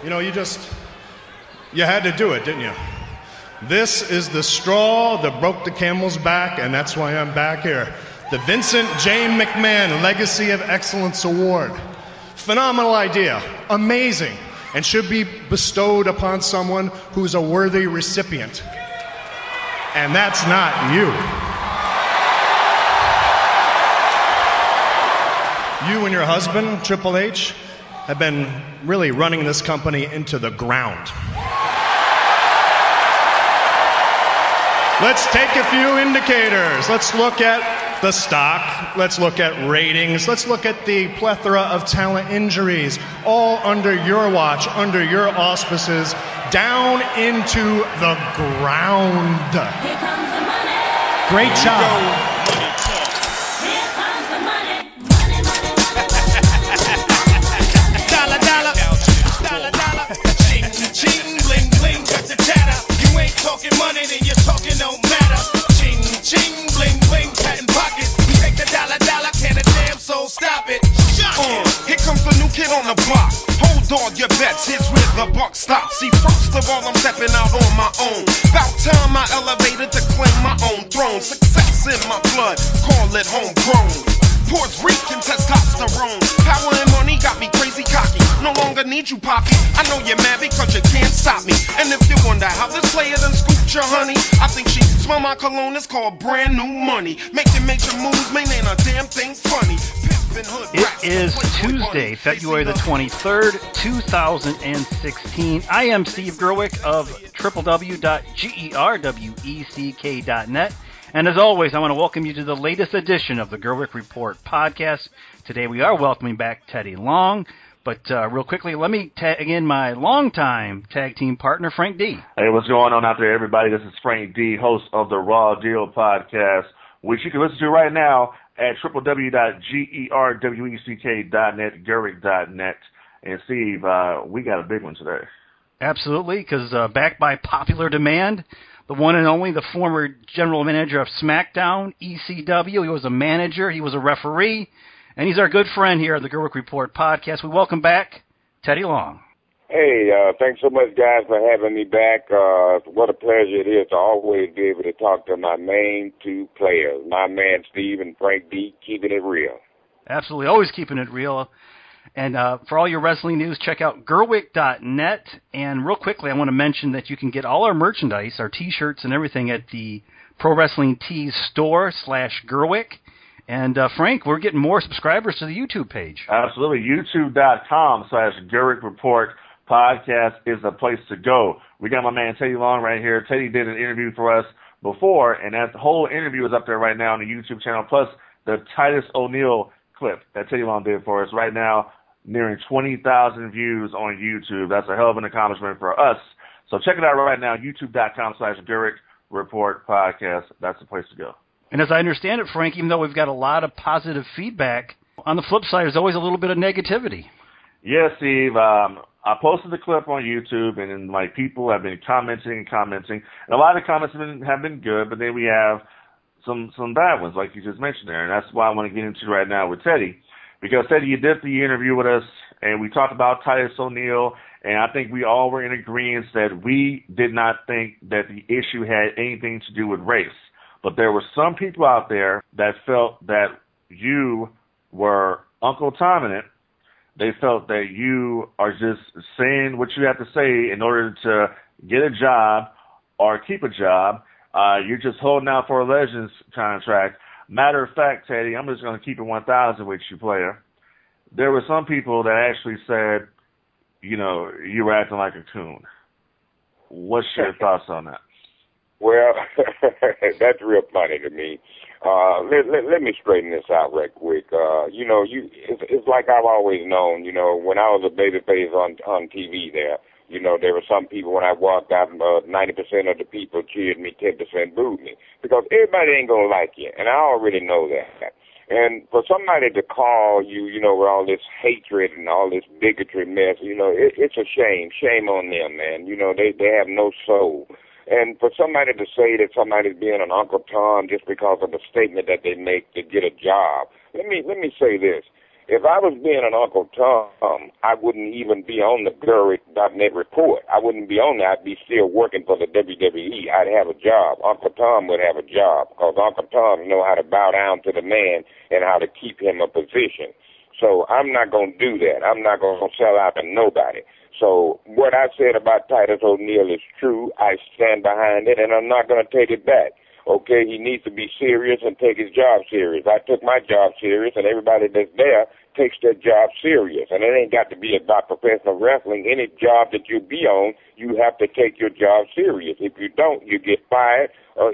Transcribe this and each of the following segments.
You had to do it, didn't you? This is the straw that broke the camel's back, and that's why I'm back here. The Vincent J. McMahon Legacy of Excellence Award. Phenomenal idea, amazing, and should be bestowed upon someone who's a worthy recipient. And that's not you. You and your husband, Triple H, have been really running this company into the ground. Let's take a few indicators. Let's look at the stock. Let's look at ratings. Let's look at the plethora of talent injuries, all under your watch, under your auspices, down into the ground. Here comes the money. Great job. Here comes the money. Money, money, money, money, money. Dollar, dollar, dollar, dollar. Ching, ching, bling, bling, got the chatter. You ain't talking money, then your talking don't matter. Ching, ching, bling, bling, patent pockets. We take the dollar, dollar, can a damn soul stop it? Here comes the new kid on the block. Hold all your bets, here's where the buck stops. See, first of all, I'm stepping out on my own. About time I elevated to claim my own throne. Success in my blood, call it homegrown. Puerto Rican testosterone. Power and money got me crazy cocky. No longer need you, Poppy. I know you're mad because you can't stop me. And if you wonder how this player done scooped your honey, I think she smell my cologne, it's called brand new money. Making major moves, man, ain't a damn thing funny. It is Tuesday, February the 23rd, 2016. I am Steve Gerwick of www.gerweck.net. And as always, I want to welcome you to the latest edition of the Gerwick Report podcast. Today we are welcoming back Teddy Long. But real quickly, let me tag in my longtime tag team partner, Frank D. Hey, what's going on out there, everybody? This is Frank D, host of the Raw Deal podcast, which you can listen to right now at www.gerweck.net, Gerwick.net. And Steve, we got a big one today. Absolutely, because backed by popular demand, the one and only, the former general manager of SmackDown, ECW. He was a manager, he was a referee, and he's our good friend here at the Gerwick Report podcast. We welcome back Teddy Long. Hey, thanks so much, guys, for having me back. What a pleasure it is to always be able to talk to my main two players, my man Steve and Frank D, keeping it real. Absolutely, always keeping it real. And for all your wrestling news, check out Gerwick.net. And real quickly, I want to mention that you can get all our merchandise, our T-shirts and everything at the Pro Wrestling Tees store /Gerwick. And Frank, we're getting more subscribers to the YouTube page. Absolutely. YouTube.com/Gerwick Report podcast is the place to go. We got my man Teddy Long right here. Teddy did an interview for us before, and that whole interview is up there right now on the YouTube channel, plus the Titus O'Neil clip that Teddy Long did for us right now, nearing 20,000 views on YouTube. That's a hell of an accomplishment for us. So check it out right now, youtube.com/Gerwick Report podcast. That's the place to go. And as I understand it, Frank, even though we've got a lot of positive feedback, on the flip side, there's always a little bit of negativity. Yeah, Steve. I posted the clip on YouTube, and then, people have been commenting. And a lot of the comments have been good, but then we have some bad ones, like you just mentioned there. And that's why I want to get into right now with Teddy. Because, Teddy, you did the interview with us, and we talked about Titus O'Neil, and I think we all were in agreement that we did not think that the issue had anything to do with race. But there were some people out there that felt that you were Uncle Tom in it. They felt that you are just saying what you have to say in order to get a job or keep a job. You're just holding out for a Legends contract. Matter of fact, Teddy, I'm just going to keep it 1,000 with you, player. There were some people that actually said, you were acting like a coon. What's your thoughts on that? Well, that's real funny to me. Let me straighten this out right quick. It's like I've always known, when I was a babyface on TV there, there were some people when I walked out, 90% of the people cheered me, 10% booed me. Because everybody ain't going to like you, and I already know that. And for somebody to call you, with all this hatred and all this bigotry mess, it's a shame. Shame on them, man. They have no soul. And for somebody to say that somebody's being an Uncle Tom just because of a statement that they make to get a job, let me say this. If I was being an Uncle Tom, I wouldn't even be on the Gerwig.net report. I wouldn't be on there. I'd be still working for the WWE. I'd have a job. Uncle Tom would have a job because Uncle Tom know how to bow down to the man and how to keep him a position. So I'm not going to do that. I'm not going to sell out to nobody. So what I said about Titus O'Neil is true. I stand behind it, and I'm not going to take it back. Okay, he needs to be serious and take his job serious. I took my job serious, and everybody that's there takes their job serious. And it ain't got to be about professional wrestling. Any job that you be on, you have to take your job serious. If you don't, you get fired or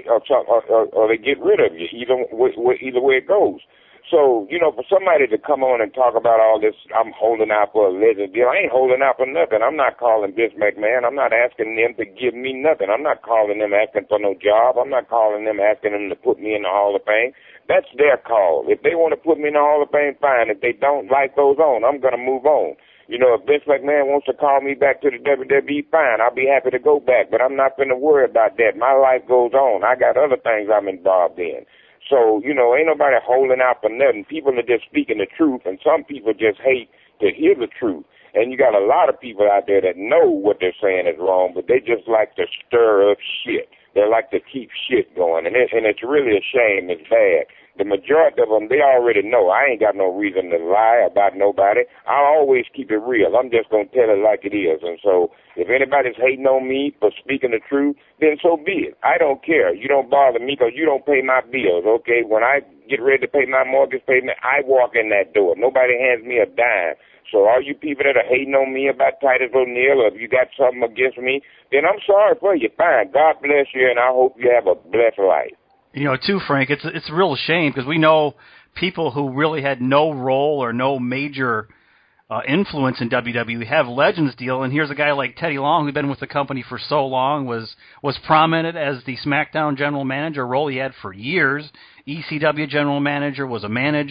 they get rid of you, either way it goes. So, you know, for somebody to come on and talk about all this, I'm holding out for a legend deal. I ain't holding out for nothing. I'm not calling Vince McMahon. I'm not asking them to give me nothing. I'm not calling them asking for no job. I'm not calling them asking them to put me in the Hall of Fame. That's their call. If they want to put me in the Hall of Fame, fine. If they don't, life goes on. I'm going to move on. You know, if Vince McMahon wants to call me back to the WWE, fine. I'll be happy to go back. But I'm not going to worry about that. My life goes on. I got other things I'm involved in. So, you know, ain't nobody holding out for nothing. People are just speaking the truth, and some people just hate to hear the truth. And you got a lot of people out there that know what they're saying is wrong, but they just like to stir up shit. They like to keep shit going, and it's really a shame. It's bad. The majority of them, they already know. I ain't got no reason to lie about nobody. I always keep it real. I'm just going to tell it like it is. And so if anybody's hating on me for speaking the truth, then so be it. I don't care. You don't bother me because you don't pay my bills, okay? When I get ready to pay my mortgage payment, I walk in that door. Nobody hands me a dime. So all you people that are hating on me about Titus O'Neil, or if you got something against me, then I'm sorry for you. Fine. God bless you, and I hope you have a blessed life. You know, too, Frank, it's a real shame because we know people who really had no role or no major influence in WWE have Legends deal, and here's a guy like Teddy Long who'd been with the company for so long, was prominent as the SmackDown general manager, role he had for years. ECW general manager, was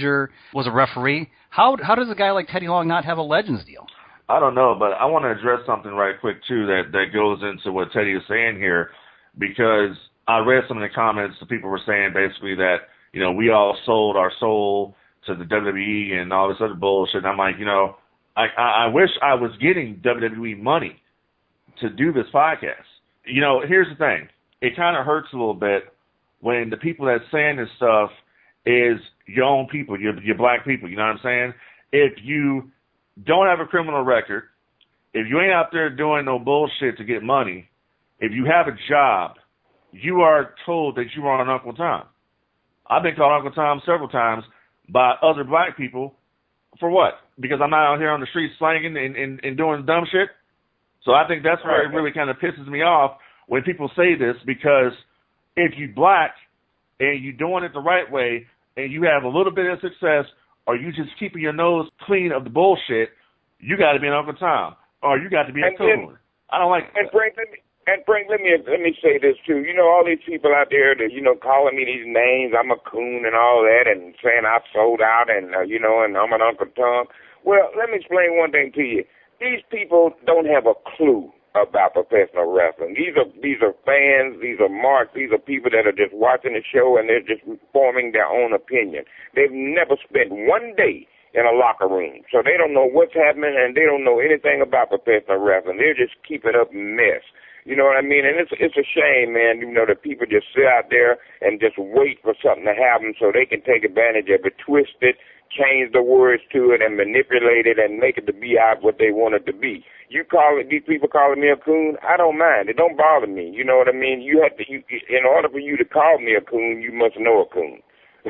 a referee. How does a guy like Teddy Long not have a Legends deal? I don't know, but I want to address something right quick, too, that goes into what Teddy is saying here, because I read some of the comments that people were saying basically that, you know, we all sold our soul to the WWE and all this other bullshit. And I'm like, you know, I wish I was getting WWE money to do this podcast. You know, here's the thing. It kind of hurts a little bit when the people that's saying this stuff is your own people, your black people. You know what I'm saying? If you don't have a criminal record, if you ain't out there doing no bullshit to get money, if you have a job, you are told that you are an Uncle Tom. I've been called Uncle Tom several times by other black people. For what? Because I'm not out here on the street slanging and doing dumb shit? So I think that's where it really kind of pisses me off when people say this, because if you black and you're doing it the right way and you have a little bit of success, or you just keeping your nose clean of the bullshit, you got to be an Uncle Tom, or you got to be a coon. I don't like that. Frank, let me say this too. You know, all these people out there that, you know, calling me these names, I'm a coon and all that, and saying I sold out and, you know, and I'm an Uncle Tom. Well, let me explain one thing to you. These people don't have a clue about professional wrestling. These are fans, these are marks, these are people that are just watching the show and they're just forming their own opinion. They've never spent one day in a locker room, so they don't know what's happening and they don't know anything about professional wrestling. They're just keeping up mess. You know what I mean? And it's a shame, man, you know, that people just sit out there and just wait for something to happen so they can take advantage of it, twist it, change the words to it, and manipulate it and make it to be out what they want it to be. These people calling me a coon, I don't mind. It don't bother me. You know what I mean? In order for you to call me a coon, you must know a coon.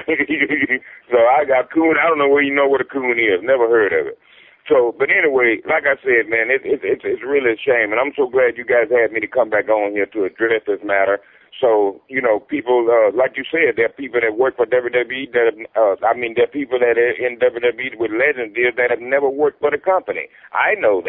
So I got coon. I don't know where you know what a coon is. Never heard of it. So, but anyway, like I said, man, it's really a shame, and I'm so glad you guys had me to come back on here to address this matter. So, you know, people, like you said, there are people that work for WWE there are people that are in WWE with Legends deals that have never worked for the company. I know that.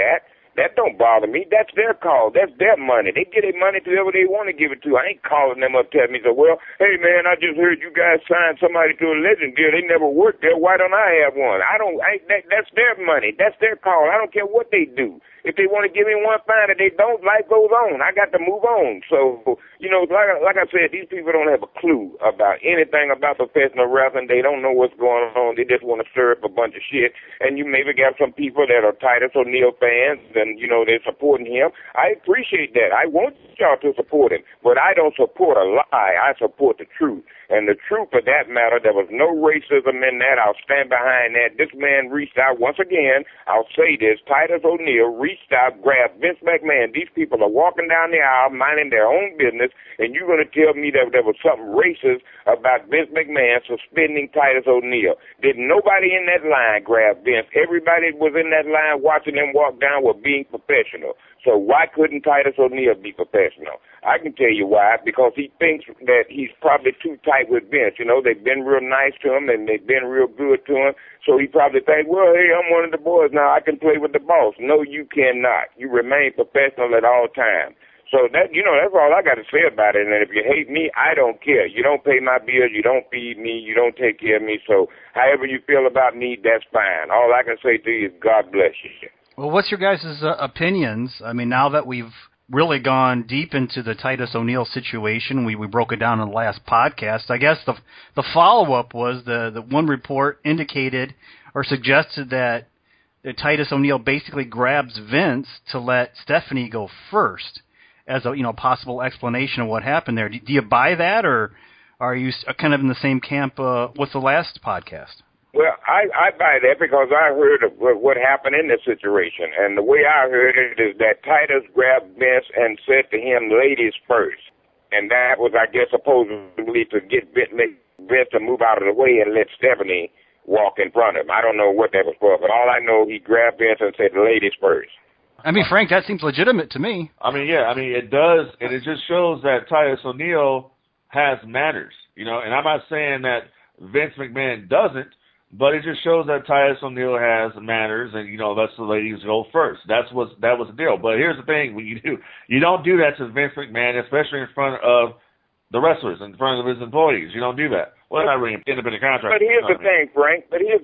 That don't bother me. That's their call. That's their money. They get their money to whoever they want to give it to. I ain't calling them up telling me, so, well, hey, man, I just heard you guys sign somebody to a legend deal. They never worked there. Why don't I have one? That's their money. That's their call. I don't care what they do. If they want to give me one, fine. If they don't, life goes on. I got to move on. So, you know, like I said, these people don't have a clue about anything about professional wrestling. They don't know what's going on. They just want to stir up a bunch of shit. And you maybe got some people that are Titus O'Neil fans and, you know, they're supporting him. I appreciate that. I want y'all to support him. But I don't support a lie. I support the truth. And the truth of that matter, there was no racism in that. I'll stand behind that. This man reached out once again. I'll say this. Titus O'Neil reached out, grabbed Vince McMahon. These people are walking down the aisle, minding their own business, and you're going to tell me that there was something racist about Vince McMahon suspending Titus O'Neil. Did nobody in that line grab Vince? Everybody was in that line watching them walk down were being professional. So why couldn't Titus O'Neil be professional? I can tell you why. Because he thinks that he's probably too tight with Vince. You know, they've been real nice to him and they've been real good to him. So he probably thinks, well, hey, I'm one of the boys now. I can play with the boss. No, you cannot. You remain professional at all times. So that, you know, that's all I got to say about it. And if you hate me, I don't care. You don't pay my bills. You don't feed me. You don't take care of me. So however you feel about me, that's fine. All I can say to you is God bless you. Well, what's your guys' opinions? I mean, now that we've really gone deep into the Titus O'Neil situation, we broke it down in the last podcast. I guess the follow-up was the one report indicated or suggested that Titus O'Neil basically grabs Vince to let Stephanie go first as a possible explanation of what happened there. Do you buy that, or are you kind of in the same camp with the last podcast? Well, I buy that because I heard of what happened in this situation. And the way I heard it is that Titus grabbed Vince and said to him, ladies first. And that was, I guess, supposedly to get Vince to move out of the way and let Stephanie walk in front of him. I don't know what that was for, but all I know, he grabbed Vince and said, ladies first. I mean, Frank, that seems legitimate to me. I mean, yeah, it does, and it just shows that Titus O'Neil has manners, and I'm not saying that Vince McMahon doesn't, but it just shows that Titus O'Neil has manners, and lets the ladies go first. That was the deal. But here's the thing: when you don't do that to Vince McMahon, especially in front of the wrestlers, in front of his employees. You don't do that. Well, not really independent contract. But here's the thing, Frank. Here's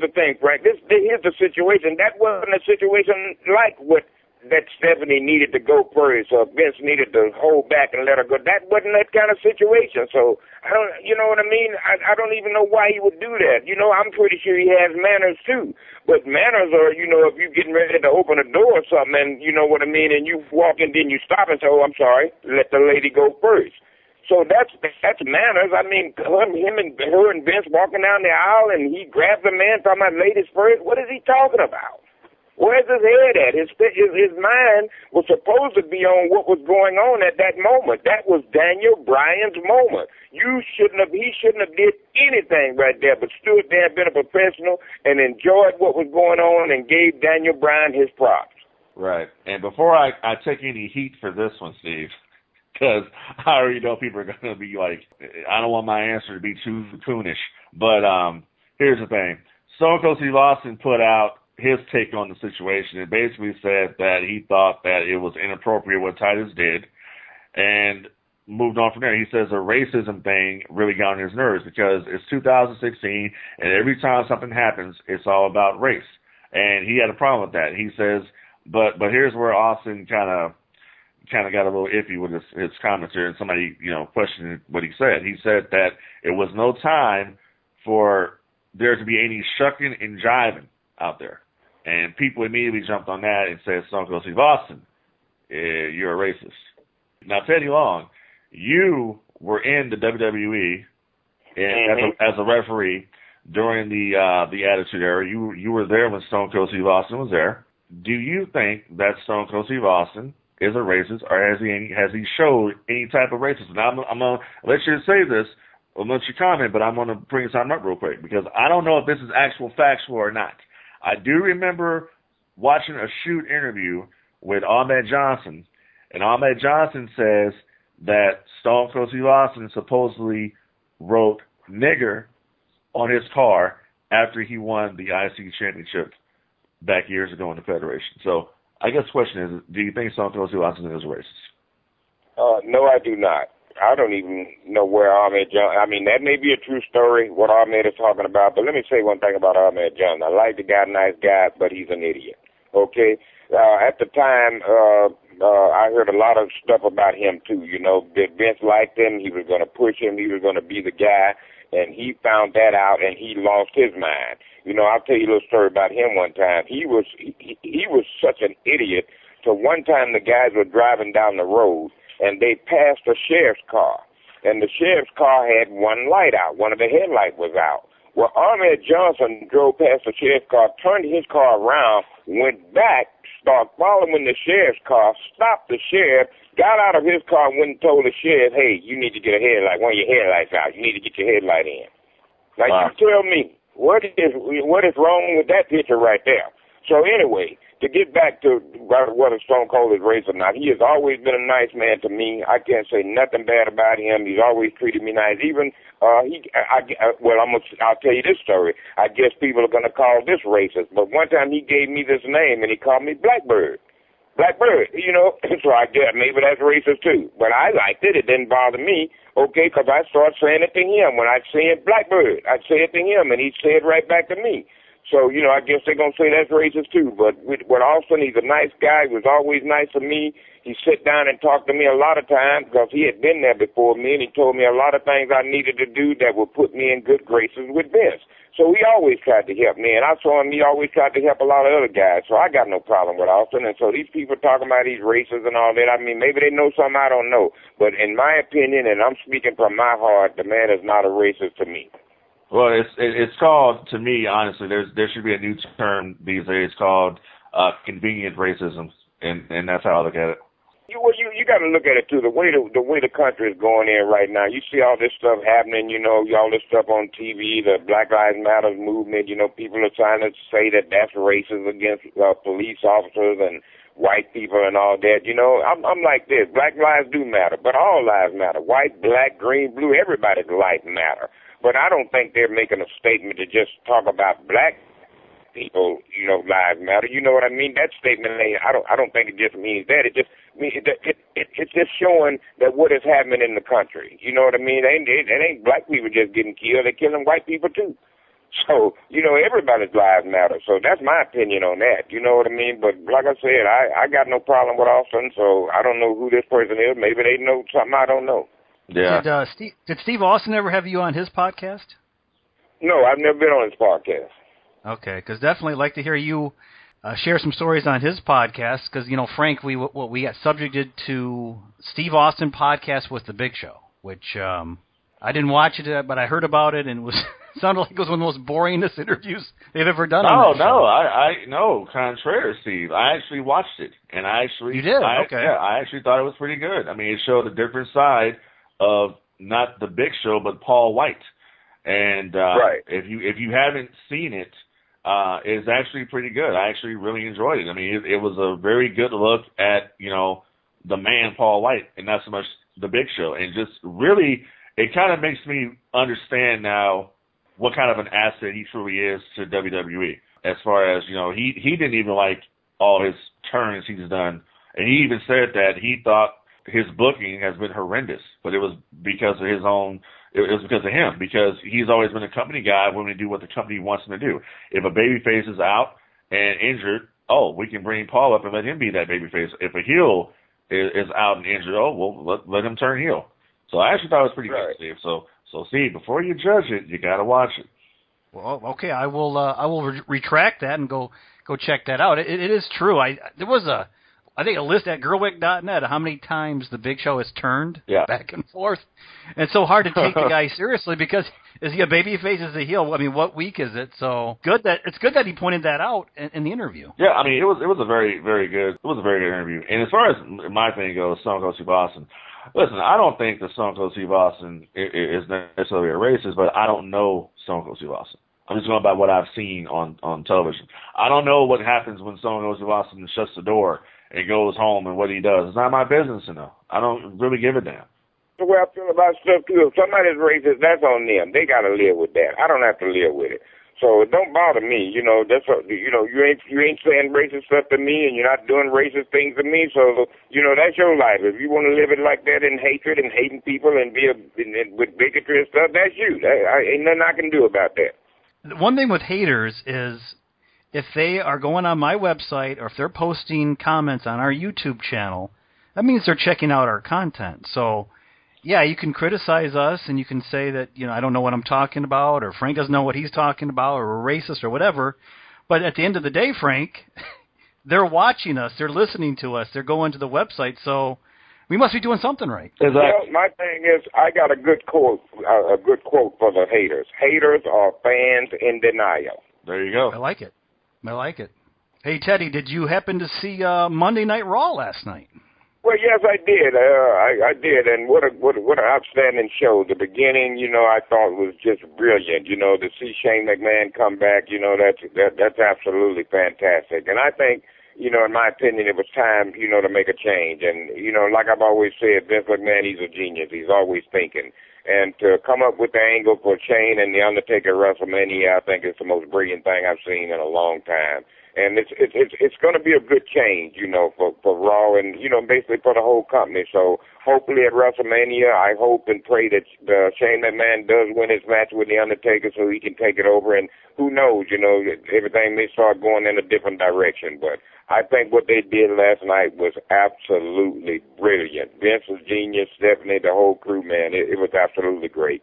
the situation. That wasn't a situation like what that Stephanie needed to go first, or Vince needed to hold back and let her go. That wasn't that kind of situation. So I don't, you know what I mean? I don't even know why he would do that. I'm pretty sure he has manners too. But manners are, if you're getting ready to open a door or something, and you know what I mean, and you walk in, then you stop and say, "Oh, I'm sorry, let the lady go first." So that's manners. I mean, her and Vince walking down the aisle, and he grabs a man talking about ladies first. What is he talking about? Where's his head at? His mind was supposed to be on what was going on at that moment. That was Daniel Bryan's moment. He shouldn't have did anything right there, but stood there and been a professional and enjoyed what was going on and gave Daniel Bryan his props. Right. And before I take any heat for this one, Steve, because I already know people are going to be like, I don't want my answer to be too coonish, but here's the thing. Stone Cold Steve Austin put out his take on the situation. It basically said that he thought that it was inappropriate what Titus did and moved on from there. He says the racism thing really got on his nerves because it's 2016 and every time something happens, it's all about race. And he had a problem with that. He says, but here's where Austin kind of got a little iffy with his comments here, and somebody, questioned what he said. He said that it was no time for there to be any shucking and jiving out there. And people immediately jumped on that and said, Stone Cold Steve Austin, you're a racist. Now, Teddy Long, you were in the WWE as a referee during the Attitude Era. You were there when Stone Cold Steve Austin was there. Do you think that Stone Cold Steve Austin is a racist, or has he showed any type of racism? Now, I'm going to let you say this, I'll let you comment, but I'm going to bring something up real quick because I don't know if this is actual factual or not. I do remember watching a shoot interview with Ahmed Johnson, and Ahmed Johnson says that Stone Cold Steve Austin supposedly wrote nigger on his car after he won the IC championship back years ago in the Federation. So I guess the question is, do you think Stone Cold Steve Austin is racist? No, I do not. I don't even know where Ahmed Johnson. I mean, that may be a true story, what Ahmed is talking about, but let me say one thing about Ahmed Johnson. I like the guy, nice guy, but he's an idiot. Okay? At the time, I heard a lot of stuff about him, too. You know, Vince liked him. He was going to push him. He was going to be the guy, and he found that out, and he lost his mind. You know, I'll tell you a little story about him one time. He was such an idiot. So one time the guys were driving down the road, and they passed a sheriff's car. And the sheriff's car had one light out. One of the headlights was out. Well, Ahmed Johnson drove past the sheriff's car, turned his car around, went back, started following the sheriff's car, stopped the sheriff, got out of his car, and went and told the sheriff, hey, you need to get a headlight, one of your headlights out. You need to get your headlight in. Now, Wow. You tell me, what is wrong with that picture right there? So anyway, to get back to whether Stone Cold is racist or not, he has always been a nice man to me. I can't say nothing bad about him. He's always treated me nice. Even I'll tell you this story. I guess people are going to call this racist, but one time he gave me this name and he called me Blackbird. Blackbird, you know, so I guess maybe that's racist too. But I liked it. It didn't bother me, okay, because I started saying it to him. When I'd say it Blackbird, I'd say it to him, and he'd say it right back to me. So, you know, I guess they're going to say that's racist too. But with Austin, he's a nice guy. He was always nice to me. He sit down and talked to me a lot of times because he had been there before me, and he told me a lot of things I needed to do that would put me in good graces with Vince. So he always tried to help me, and I saw him, he always tried to help a lot of other guys. So I got no problem with Austin. And so these people talking about he's racist and all that, I mean, maybe they know something I don't know. But in my opinion, and I'm speaking from my heart, the man is not a racist to me. Well, it's called, to me, honestly, there should be a new term these days called convenient racism, and that's how I look at it. You got to look at it too. The way the country is going in right now, you see all this stuff happening. You know, all this stuff on TV, the Black Lives Matter movement. You know, people are trying to say that that's racist against police officers and white people and all that. You know, I'm like this. Black lives do matter, but all lives matter. White, black, green, blue, everybody's life matter. But I don't think they're making a statement to just talk about black people, you know, lives matter. You know what I mean? That statement ain't. I don't think it just means that. It just means it's just showing that what is happening in the country. You know what I mean? It ain't black people just getting killed. They're killing white people too. So, you know, everybody's lives matter. So that's my opinion on that. You know what I mean? But like I said, I got no problem with Austin. So I don't know who this person is. Maybe they know something I don't know. Yeah. Did Steve Austin ever have you on his podcast? No, I've never been on his podcast. Okay, because definitely like to hear you share some stories on his podcast. Because you know, Frank, we got subjected to Steve Austin podcast with The Big Show, which I didn't watch it, but I heard about it, and it was sounded like it was one of the most boringest interviews they've ever done. No, contrary, Steve. I actually watched it, and you did. Okay. Yeah, I actually thought it was pretty good. I mean, it showed a different side of not The Big Show, but Paul White. And right. if you haven't seen it, it's actually pretty good. I actually really enjoyed it. I mean, it was a very good look at, you know, the man Paul White, and not so much The Big Show. And just really, it kind of makes me understand now what kind of an asset he truly is to WWE. As far as, you know, he didn't even like all his turns he's done, and he even said that he thought his booking has been horrendous, but it was because of his own. It was because of him, because he's always been a company guy willing to do what the company wants him to do. If a babyface is out and injured, we can bring Paul up and let him be that babyface. If a heel is out and injured, let him turn heel. So I actually thought it was pretty good, Steve. So Steve, before you judge it, you got to watch it. Well, okay, I will retract that and go check that out. It is true. There was I think a list at Gerwig.net of how many times The Big Show has turned back and forth. And it's so hard to take the guy seriously because is he a babyface, is he a heel? I mean, what week is it? So it's good that he pointed that out in the interview. Yeah, I mean, it was a very, very good. It was a very good interview. And as far as my thing goes, Stone Cold Steve Austin. Listen, I don't think that Stone Cold Steve Austin is necessarily a racist, but I don't know Stone Cold Steve Austin. I'm just going by what I've seen on television. I don't know what happens when Stone Cold Steve Austin shuts the door and goes home and what he does. It's not my business to know. I don't really give a damn. The way I feel about stuff too, if somebody's racist, that's on them. They got to live with that. I don't have to live with it. So it don't bother me, you know. That's what, you know. You ain't saying racist stuff to me, and you're not doing racist things to me. So you know, that's your life. If you want to live it like that in hatred and hating people and with bigotry and stuff, that's you. Ain't nothing I can do about that. One thing with haters is if they are going on my website or if they're posting comments on our YouTube channel, that means they're checking out our content. So, yeah, you can criticize us and you can say that, you know, I don't know what I'm talking about, or Frank doesn't know what he's talking about, or we're racist or whatever. But at the end of the day, Frank, they're watching us, they're listening to us, they're going to the website, so we must be doing something right. Exactly. Well, my thing is, I got a good quote for the haters. Haters are fans in denial. There you go. I like it. I like it. Hey, Teddy, did you happen to see Monday Night Raw last night? Well, yes, I did. I did, and what an outstanding show. The beginning, you know, I thought was just brilliant. You know, to see Shane McMahon come back, you know, that's absolutely fantastic. And I think, you know, in my opinion, it was time, you know, to make a change. And you know, like I've always said, Vince McMahon, he's a genius. He's always thinking. And to come up with the angle for Shane and The Undertaker at WrestleMania, I think it's the most brilliant thing I've seen in a long time. And it's going to be a good change, you know, for Raw and, you know, basically for the whole company. So hopefully at WrestleMania, I hope and pray that Shane McMahon does win his match with The Undertaker so he can take it over. And who knows, you know, everything may start going in a different direction. But I think what they did last night was absolutely brilliant. Vince was genius, Stephanie, the whole crew, man. It was absolutely great.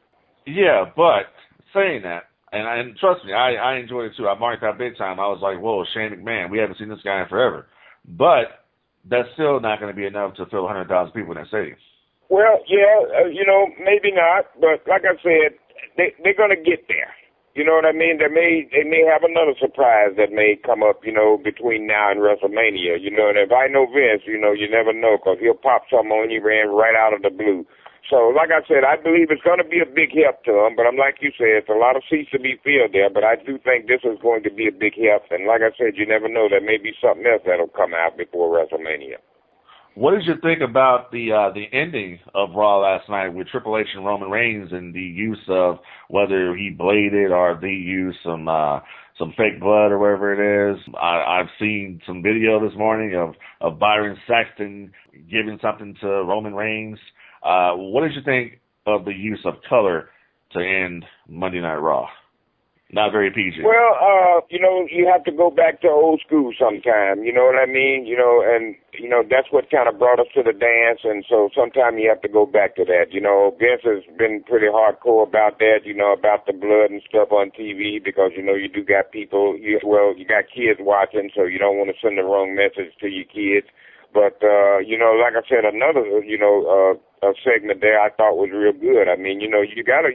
Yeah, but saying that, and trust me, I enjoyed it too. I marked that big time. I was like, whoa, Shane McMahon, we haven't seen this guy in forever. But that's still not going to be enough to fill 100,000 people in that stadium. Well, yeah, you know, maybe not. But like I said, they're going to get there. You know what I mean? They may have another surprise that may come up, you know, between now and WrestleMania. You know, and if I know Vince, you know, you never know, because he'll pop something on you right out of the blue. So, like I said, I believe it's going to be a big help to him. But I'm like you said, it's a lot of seats to be filled there. But I do think this is going to be a big help. And like I said, you never know. There may be something else that'll come out before WrestleMania. What did you think about the ending of Raw last night with Triple H and Roman Reigns and the use of whether he bladed or they used some fake blood or whatever it is? I've seen some video this morning of Byron Saxton giving something to Roman Reigns. What did you think of the use of color to end Monday Night Raw? Not very PG. Well, you know, you have to go back to old school sometime. You know what I mean? You know, and, you know, that's what kind of brought us to the dance. And so sometimes you have to go back to that. You know, Vince has been pretty hardcore about that, you know, about the blood and stuff on TV because, you know, you do got people, you got kids watching, so you don't want to send the wrong message to your kids. But, you know, like I said, another, you know, a segment there I thought was real good. I mean, you know, you gotta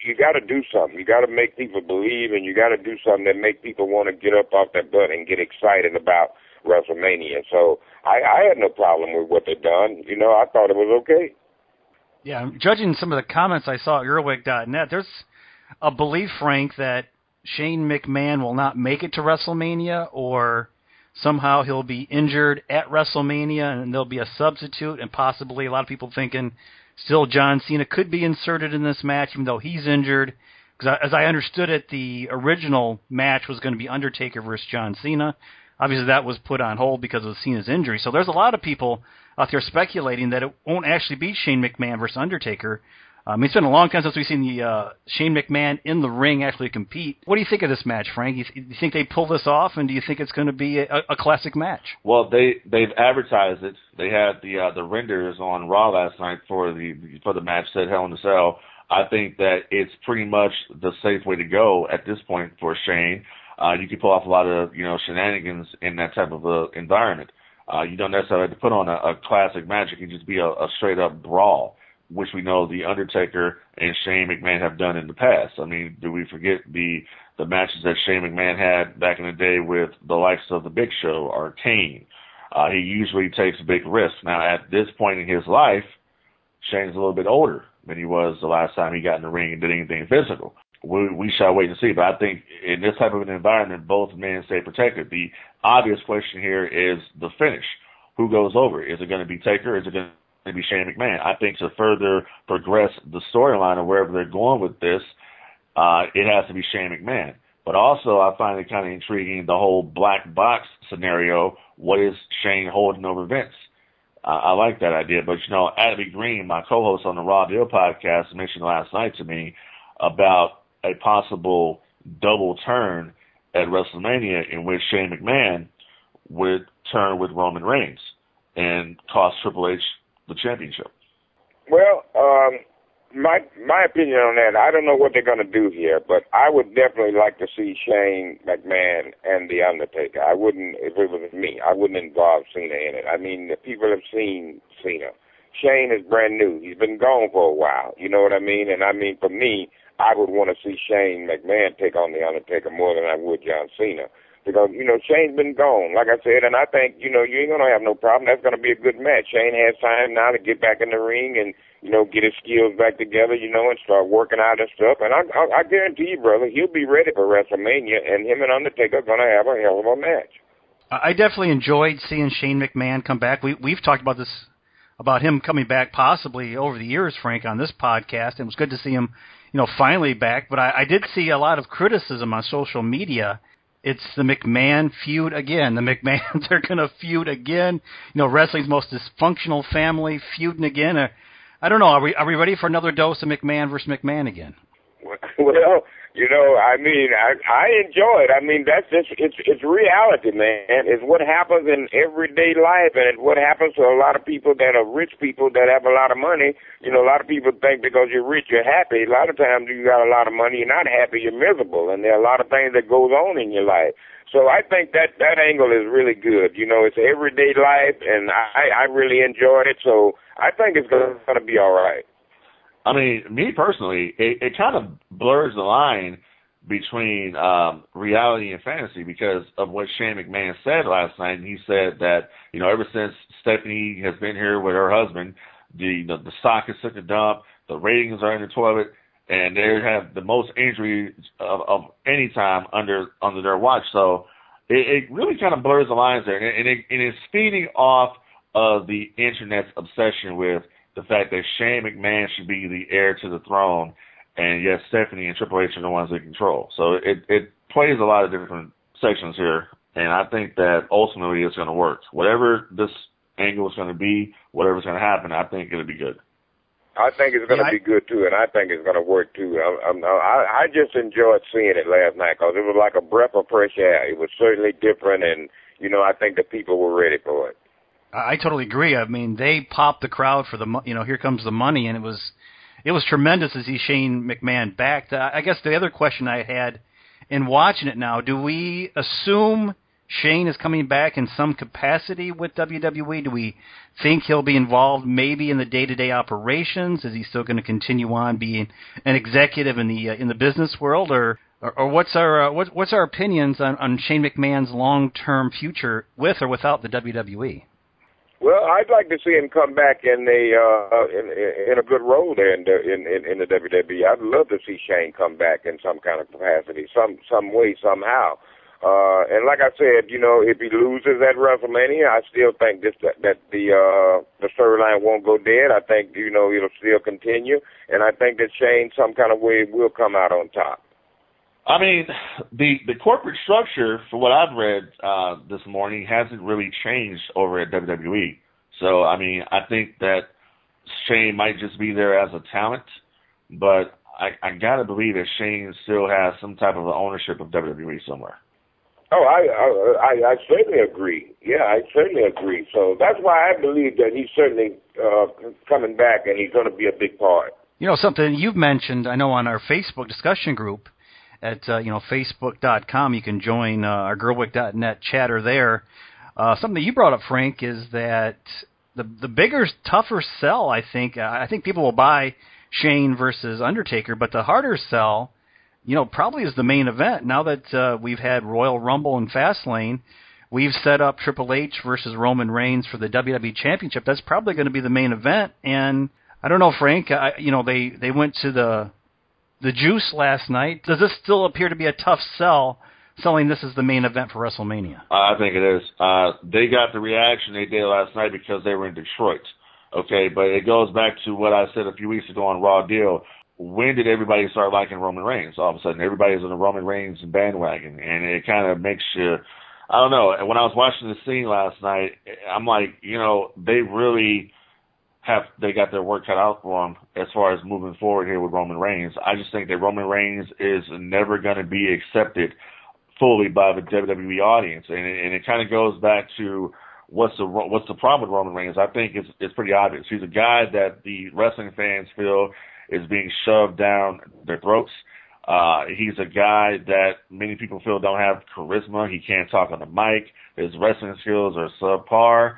do something. You gotta make people believe, and you gotta do something that make people want to get up off their butt and get excited about WrestleMania. So I had no problem with what they done. You know, I thought it was okay. Yeah, judging some of the comments I saw at Gerwig.net, there's a belief, Frank, that Shane McMahon will not make it to WrestleMania, or somehow he'll be injured at WrestleMania and there'll be a substitute, and possibly a lot of people thinking still John Cena could be inserted in this match even though he's injured. Because as I understood it, the original match was going to be Undertaker versus John Cena. Obviously that was put on hold because of Cena's injury. So there's a lot of people out there speculating that it won't actually be Shane McMahon versus Undertaker. It's been a long time since we've seen the Shane McMahon in the ring actually compete. What do you think of this match, Frank? You think they pull this off, and do you think it's going to be a classic match? Well, they've advertised it. They had the renders on Raw last night for the match said Hell in a Cell. I think that it's pretty much the safe way to go at this point for Shane. You can pull off a lot of shenanigans in that type of environment. You don't necessarily have to put on a classic match. It can just be a straight up brawl, which we know The Undertaker and Shane McMahon have done in the past. I mean, do we forget the matches that Shane McMahon had back in the day with the likes of The Big Show or Kane? He usually takes big risks. Now, at this point in his life, Shane's a little bit older than he was the last time he got in the ring and did anything physical. We shall wait and see. But I think in this type of an environment, both men stay protected. The obvious question here is the finish. Who goes over? Is it going to be Taker? Is it going to be Shane McMahon? I think to further progress the storyline of wherever they're going with this, it has to be Shane McMahon. But also, I find it kind of intriguing, the whole black box scenario. What is Shane holding over Vince? I like that idea. But, you know, Abby Green, my co-host on the Raw Deal podcast, mentioned last night to me about a possible double turn at WrestleMania in which Shane McMahon would turn with Roman Reigns and cost Triple H the championship. Well, my opinion on that, I don't know what they're going to do here, but I would definitely like to see Shane McMahon and The Undertaker. I wouldn't, if it was me, I wouldn't involve Cena in it. I mean, the people have seen Cena. Shane is brand new. He's been gone for a while. You know what I mean? And I mean, for me, I would want to see Shane McMahon take on The Undertaker more than I would John Cena. Because, you know, Shane's been gone, like I said, and I think, you know, you ain't going to have no problem. That's going to be a good match. Shane has time now to get back in the ring and, you know, get his skills back together, you know, and start working out and stuff. And I guarantee you, brother, he'll be ready for WrestleMania, and him and Undertaker are going to have a hell of a match. I definitely enjoyed seeing Shane McMahon come back. We've talked about this, about him coming back possibly over the years, Frank, on this podcast. It was good to see him, you know, finally back. But I did see a lot of criticism on social media. It's the McMahon feud again. The McMahons are going to feud again. You know, wrestling's most dysfunctional family feuding again. I don't know. Are we ready for another dose of McMahon versus McMahon again? Well, you know, I mean, I enjoy it. I mean, that's just, it's reality, man. It's what happens in everyday life, and it's what happens to a lot of people that are rich people that have a lot of money. You know, a lot of people think because you're rich, you're happy. A lot of times you got a lot of money, you're not happy, you're miserable, and there are a lot of things that goes on in your life. So I think that angle is really good. You know, it's everyday life, and I really enjoyed it, so I think it's going to be all right. I mean, me personally, it kind of blurs the line between reality and fantasy because of what Shane McMahon said last night. He said that, you know, ever since Stephanie has been here with her husband, the stock is such a dump, the ratings are in the toilet, and they have the most injuries of any time under their watch. So it really kind of blurs the lines there, and it's feeding off of the internet's obsession with the fact that Shane McMahon should be the heir to the throne, and yes, Stephanie and Triple H are the ones that control. So it plays a lot of different sections here, and I think that ultimately it's going to work. Whatever this angle is going to be, whatever's going to happen, I think it'll be good. I think it's going to be good, too, and I think it's going to work, too. I just enjoyed seeing it last night because it was like a breath of fresh air. It was certainly different, and, you know, I think the people were ready for it. I totally agree. I mean, they popped the crowd for the, you know, here comes the money, and it was tremendous to see Shane McMahon back. I guess the other question I had in watching it now, do we assume Shane is coming back in some capacity with WWE? Do we think he'll be involved maybe in the day-to-day operations? Is he still going to continue on being an executive in the business world, or what's our opinions on Shane McMahon's long-term future with or without the WWE? Well, I'd like to see him come back in a good role there in the WWE. I'd love to see Shane come back in some kind of capacity, some way, somehow. And like I said, you know, if he loses at WrestleMania, I still think that the storyline won't go dead. I think, you know, it'll still continue, and I think that Shane, some kind of way, will come out on top. I mean, the corporate structure, for what I've read this morning, hasn't really changed over at WWE. So, I mean, I think that Shane might just be there as a talent, but I got to believe that Shane still has some type of ownership of WWE somewhere. Oh, I certainly agree. Yeah, I certainly agree. So that's why I believe that he's certainly coming back, and he's going to be a big part. You know, something you've mentioned, I know, on our Facebook discussion group, at Facebook.com. You can join our Gerwig.net chatter there. Something that you brought up, Frank, is that the bigger, tougher sell, I think people will buy Shane versus Undertaker, but the harder sell, you know, probably is the main event. Now that we've had Royal Rumble and Fastlane, we've set up Triple H versus Roman Reigns for the WWE Championship. That's probably going to be the main event. And I don't know, Frank, they went to the Juice last night. Does this still appear to be a tough sell, selling this as the main event for WrestleMania? I think it is. They got the reaction they did last night because they were in Detroit. Okay, but it goes back to what I said a few weeks ago on Raw Deal. when did everybody start liking Roman Reigns? All of a sudden, everybody's on the Roman Reigns bandwagon, and it kind of makes you, I don't know. When I was watching the scene last night, I'm like, they really they got their work cut out for them as far as moving forward here with Roman Reigns. I just think that Roman Reigns is never going to be accepted fully by the WWE audience, and it kind of goes back to what's the problem with Roman Reigns. I think it's pretty obvious. He's a guy that the wrestling fans feel is being shoved down their throats. He's a guy that many people feel don't have charisma. He can't talk on the mic. His wrestling skills are subpar.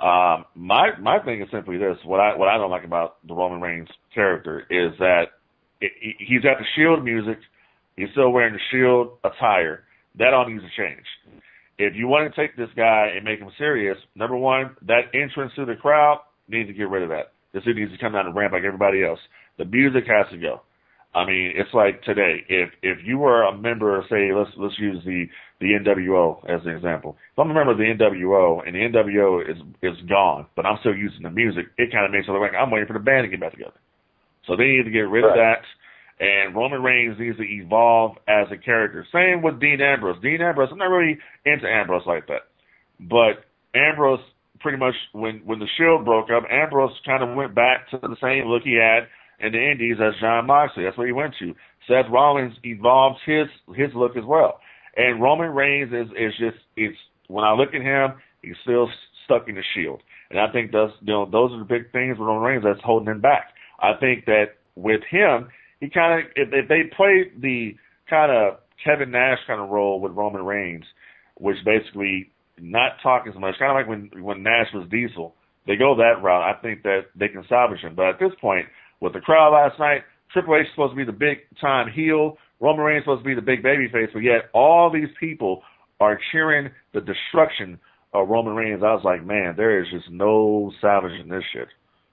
My thing is simply this: what I don't like about the Roman Reigns character is that he's got the Shield music. He's still wearing the Shield attire. That all needs to change. If you want to take this guy and make him serious, number one, that entrance to the crowd needs to get rid of that. This dude needs to come down the ramp like everybody else. The music has to go. I mean, it's like today. If you were a member, say, let's use the NWO as an example. If I'm a member of the NWO and the NWO is gone, but I'm still using the music, it kind of makes it look like I'm waiting for the band to get back together. So they need to get rid of that. And Roman Reigns needs to evolve as a character. Same with Dean Ambrose. Dean Ambrose, I'm not really into Ambrose like that. But Ambrose, pretty much, when the Shield broke up, Ambrose kind of went back to the same look he had in the Indies as Jon Moxley. That's what he went to. Seth Rollins evolved his look as well. And Roman Reigns is when I look at him, he's still stuck in the Shield. And I think those are the big things with Roman Reigns that's holding him back. I think that with him, he kind of, if they played the kind of Kevin Nash kind of role with Roman Reigns, which basically not talking so much, kind of like when Nash was Diesel, they go that route. I think that they can salvage him. But at this point, with the crowd last night, Triple H is supposed to be the big time heel, Roman Reigns is supposed to be the big baby face, but yet all these people are cheering the destruction of Roman Reigns. I was like, man, there is just no salvaging this shit.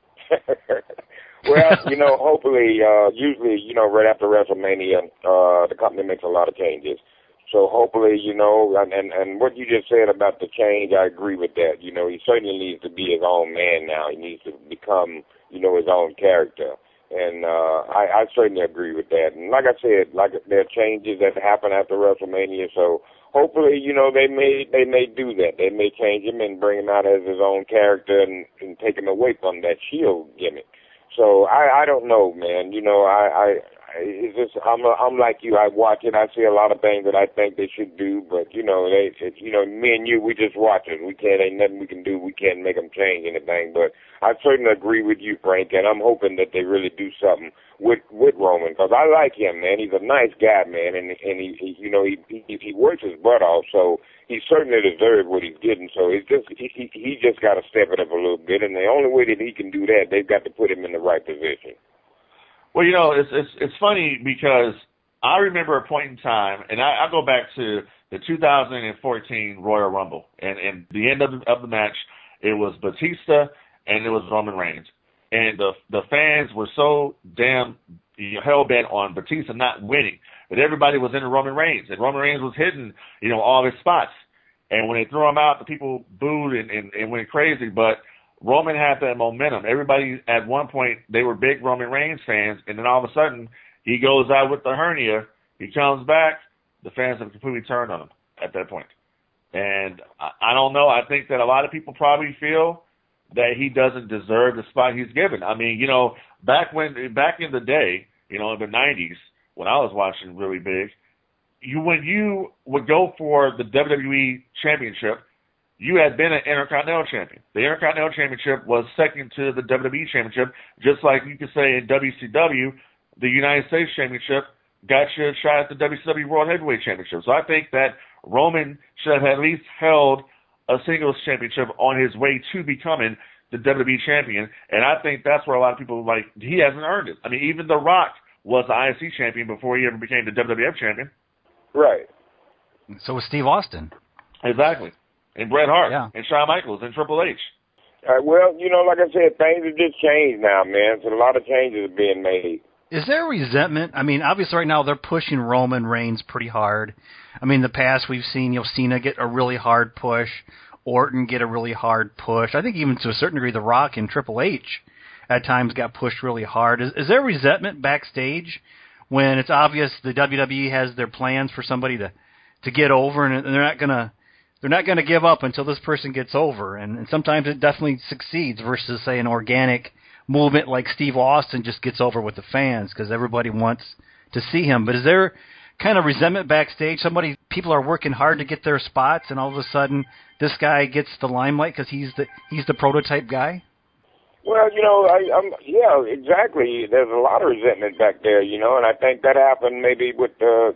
Well, hopefully, usually, right after WrestleMania, the company makes a lot of changes. So hopefully, and what you just said about the change, I agree with that. He certainly needs to be his own man now. He needs to become, his own character. And I certainly agree with that. And like I said, there are changes that happen after WrestleMania. So hopefully, they may do that. They may change him and bring him out as his own character and take him away from that Shield gimmick. So I don't know, man. It's just I'm like you. I watch it. I see a lot of things that I think they should do, but me and you, we just watch it. Ain't nothing we can do. We can't make them change anything. But I certainly agree with you, Frank, and I'm hoping that they really do something with Roman, because I like him, man. He's a nice guy, man, and he works his butt off. So he certainly deserves what he's getting. So it's just he just got to step it up a little bit, and the only way that he can do that, they've got to put him in the right position. Well, it's funny because I remember a point in time, and I go back to the 2014 Royal Rumble, and the end of the match, it was Batista and it was Roman Reigns, and the fans were so damn hell bent on Batista not winning that everybody was into Roman Reigns, and Roman Reigns was hitting all his spots, and when they threw him out, the people booed and went crazy, but Roman had that momentum. Everybody, at one point, they were big Roman Reigns fans, and then all of a sudden, he goes out with the hernia. He comes back. The fans have completely turned on him at that point. And I don't know. I think that a lot of people probably feel that he doesn't deserve the spot he's given. I mean, back in the day, in the 90s, when I was watching really big, when you would go for the WWE Championship, you had been an Intercontinental Champion. The Intercontinental Championship was second to the WWE Championship, just like you could say in WCW, the United States Championship got you a shot at the WCW World Heavyweight Championship. So I think that Roman should have at least held a singles championship on his way to becoming the WWE Champion, and I think that's where a lot of people he hasn't earned it. I mean, even The Rock was the IC Champion before he ever became the WWF Champion. Right. So was Steve Austin. Exactly. And Bret Hart, yeah. And Shawn Michaels, and Triple H. Well, like I said, things have just changed now, man. So a lot of changes are being made. Is there resentment? I mean, obviously right now they're pushing Roman Reigns pretty hard. I mean, in the past we've seen Cena get a really hard push, Orton get a really hard push. I think even to a certain degree The Rock and Triple H. at times got pushed really hard. Is there resentment backstage when it's obvious the WWE has their plans for somebody to get over, and they're not gonna give up until this person gets over, and sometimes it definitely succeeds versus, say, an organic movement like Steve Austin just gets over with the fans because everybody wants to see him. But is there kind of resentment backstage? People are working hard to get their spots, and all of a sudden this guy gets the limelight because he's the prototype guy? Well, yeah, exactly. There's a lot of resentment back there, and I think that happened maybe with the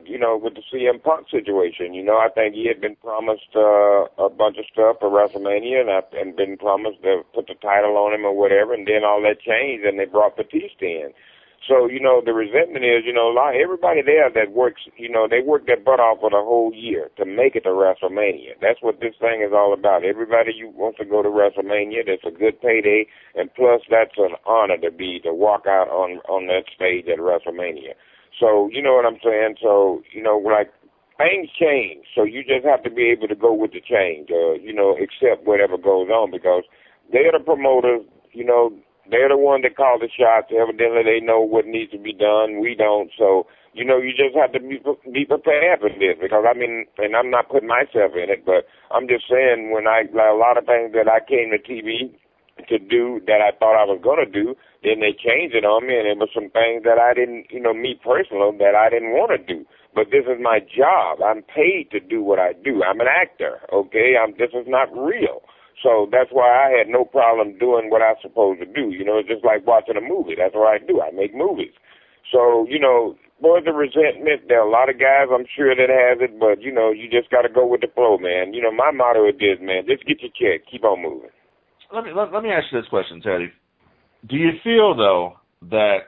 CM Punk situation. I think he had been promised a bunch of stuff for WrestleMania and been promised to put the title on him or whatever, and then all that changed and they brought Batista in. So, the resentment is, everybody there that works, they work their butt off for the whole year to make it to WrestleMania. That's what this thing is all about. Everybody wants to go to WrestleMania. That's a good payday. And plus, that's an honor to walk out on that stage at WrestleMania. So, you know what I'm saying? So, like, things change. So you just have to be able to go with the change, accept whatever goes on because they're the promoters, they're the one that call the shots. Evidently, they know what needs to be done. We don't. So, you just have to be prepared for this because, and I'm not putting myself in it, but I'm just saying like a lot of things that I came to TV to do that I thought I was going to do, then they changed it on me, and there were some things that I didn't, me personally, that I didn't want to do. But this is my job. I'm paid to do what I do. I'm an actor, okay? This is not real. So that's why I had no problem doing what I'm supposed to do. It's just like watching a movie. That's what I do. I make movies. So, for the resentment, there are a lot of guys, I'm sure, that has it, but, you just got to go with the flow, man. My motto is this, man, just get your check. Keep on moving. Let me ask you this question, Teddy. Do you feel, though, that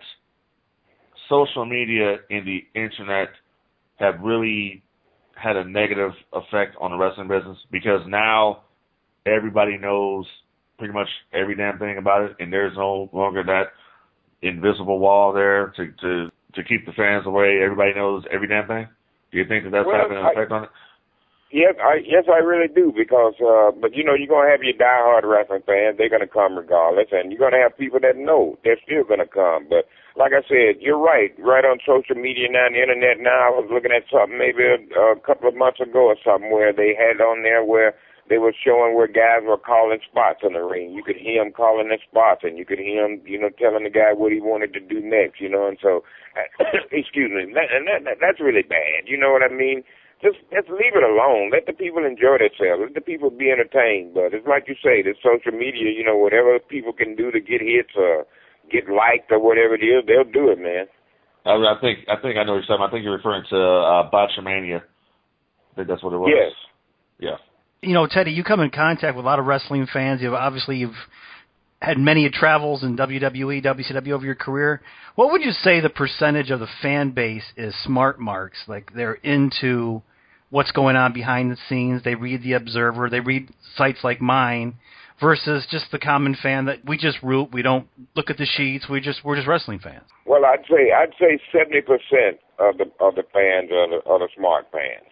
social media and the Internet have really had a negative effect on the wrestling business? Because now everybody knows pretty much every damn thing about it, and there's no longer that invisible wall there to keep the fans away. Everybody knows every damn thing. Do you think that's having an effect on it? Yes, I really do because, but you're gonna have your diehard wrestling fans. They're gonna come regardless, and you're gonna have people that know they're still gonna come. But like I said, you're right on social media now, on the Internet now. I was looking at something maybe a couple of months ago or something where they had on there where they were showing where guys were calling spots in the ring. You could hear him calling the spots, and you could hear him, telling the guy what he wanted to do next, and so, excuse me, that's really bad. You know what I mean? Just leave it alone. Let the people enjoy themselves. Let the people be entertained. But it's like you say, this social media, whatever people can do to get hits or get liked or whatever it is, they'll do it, man. I think I know what you're saying. I think you're referring to Botchamania. I think that's what it was. Yes. Yeah. Teddy, you come in contact with a lot of wrestling fans. You've had many travels in WWE, WCW over your career. What would you say the percentage of the fan base is smart marks? Like they're into what's going on behind the scenes. They read The Observer. They read sites like mine versus just the common fan that we just root. We don't look at the sheets. We're just wrestling fans. Well, I'd say 70% of the fans are the smart fans.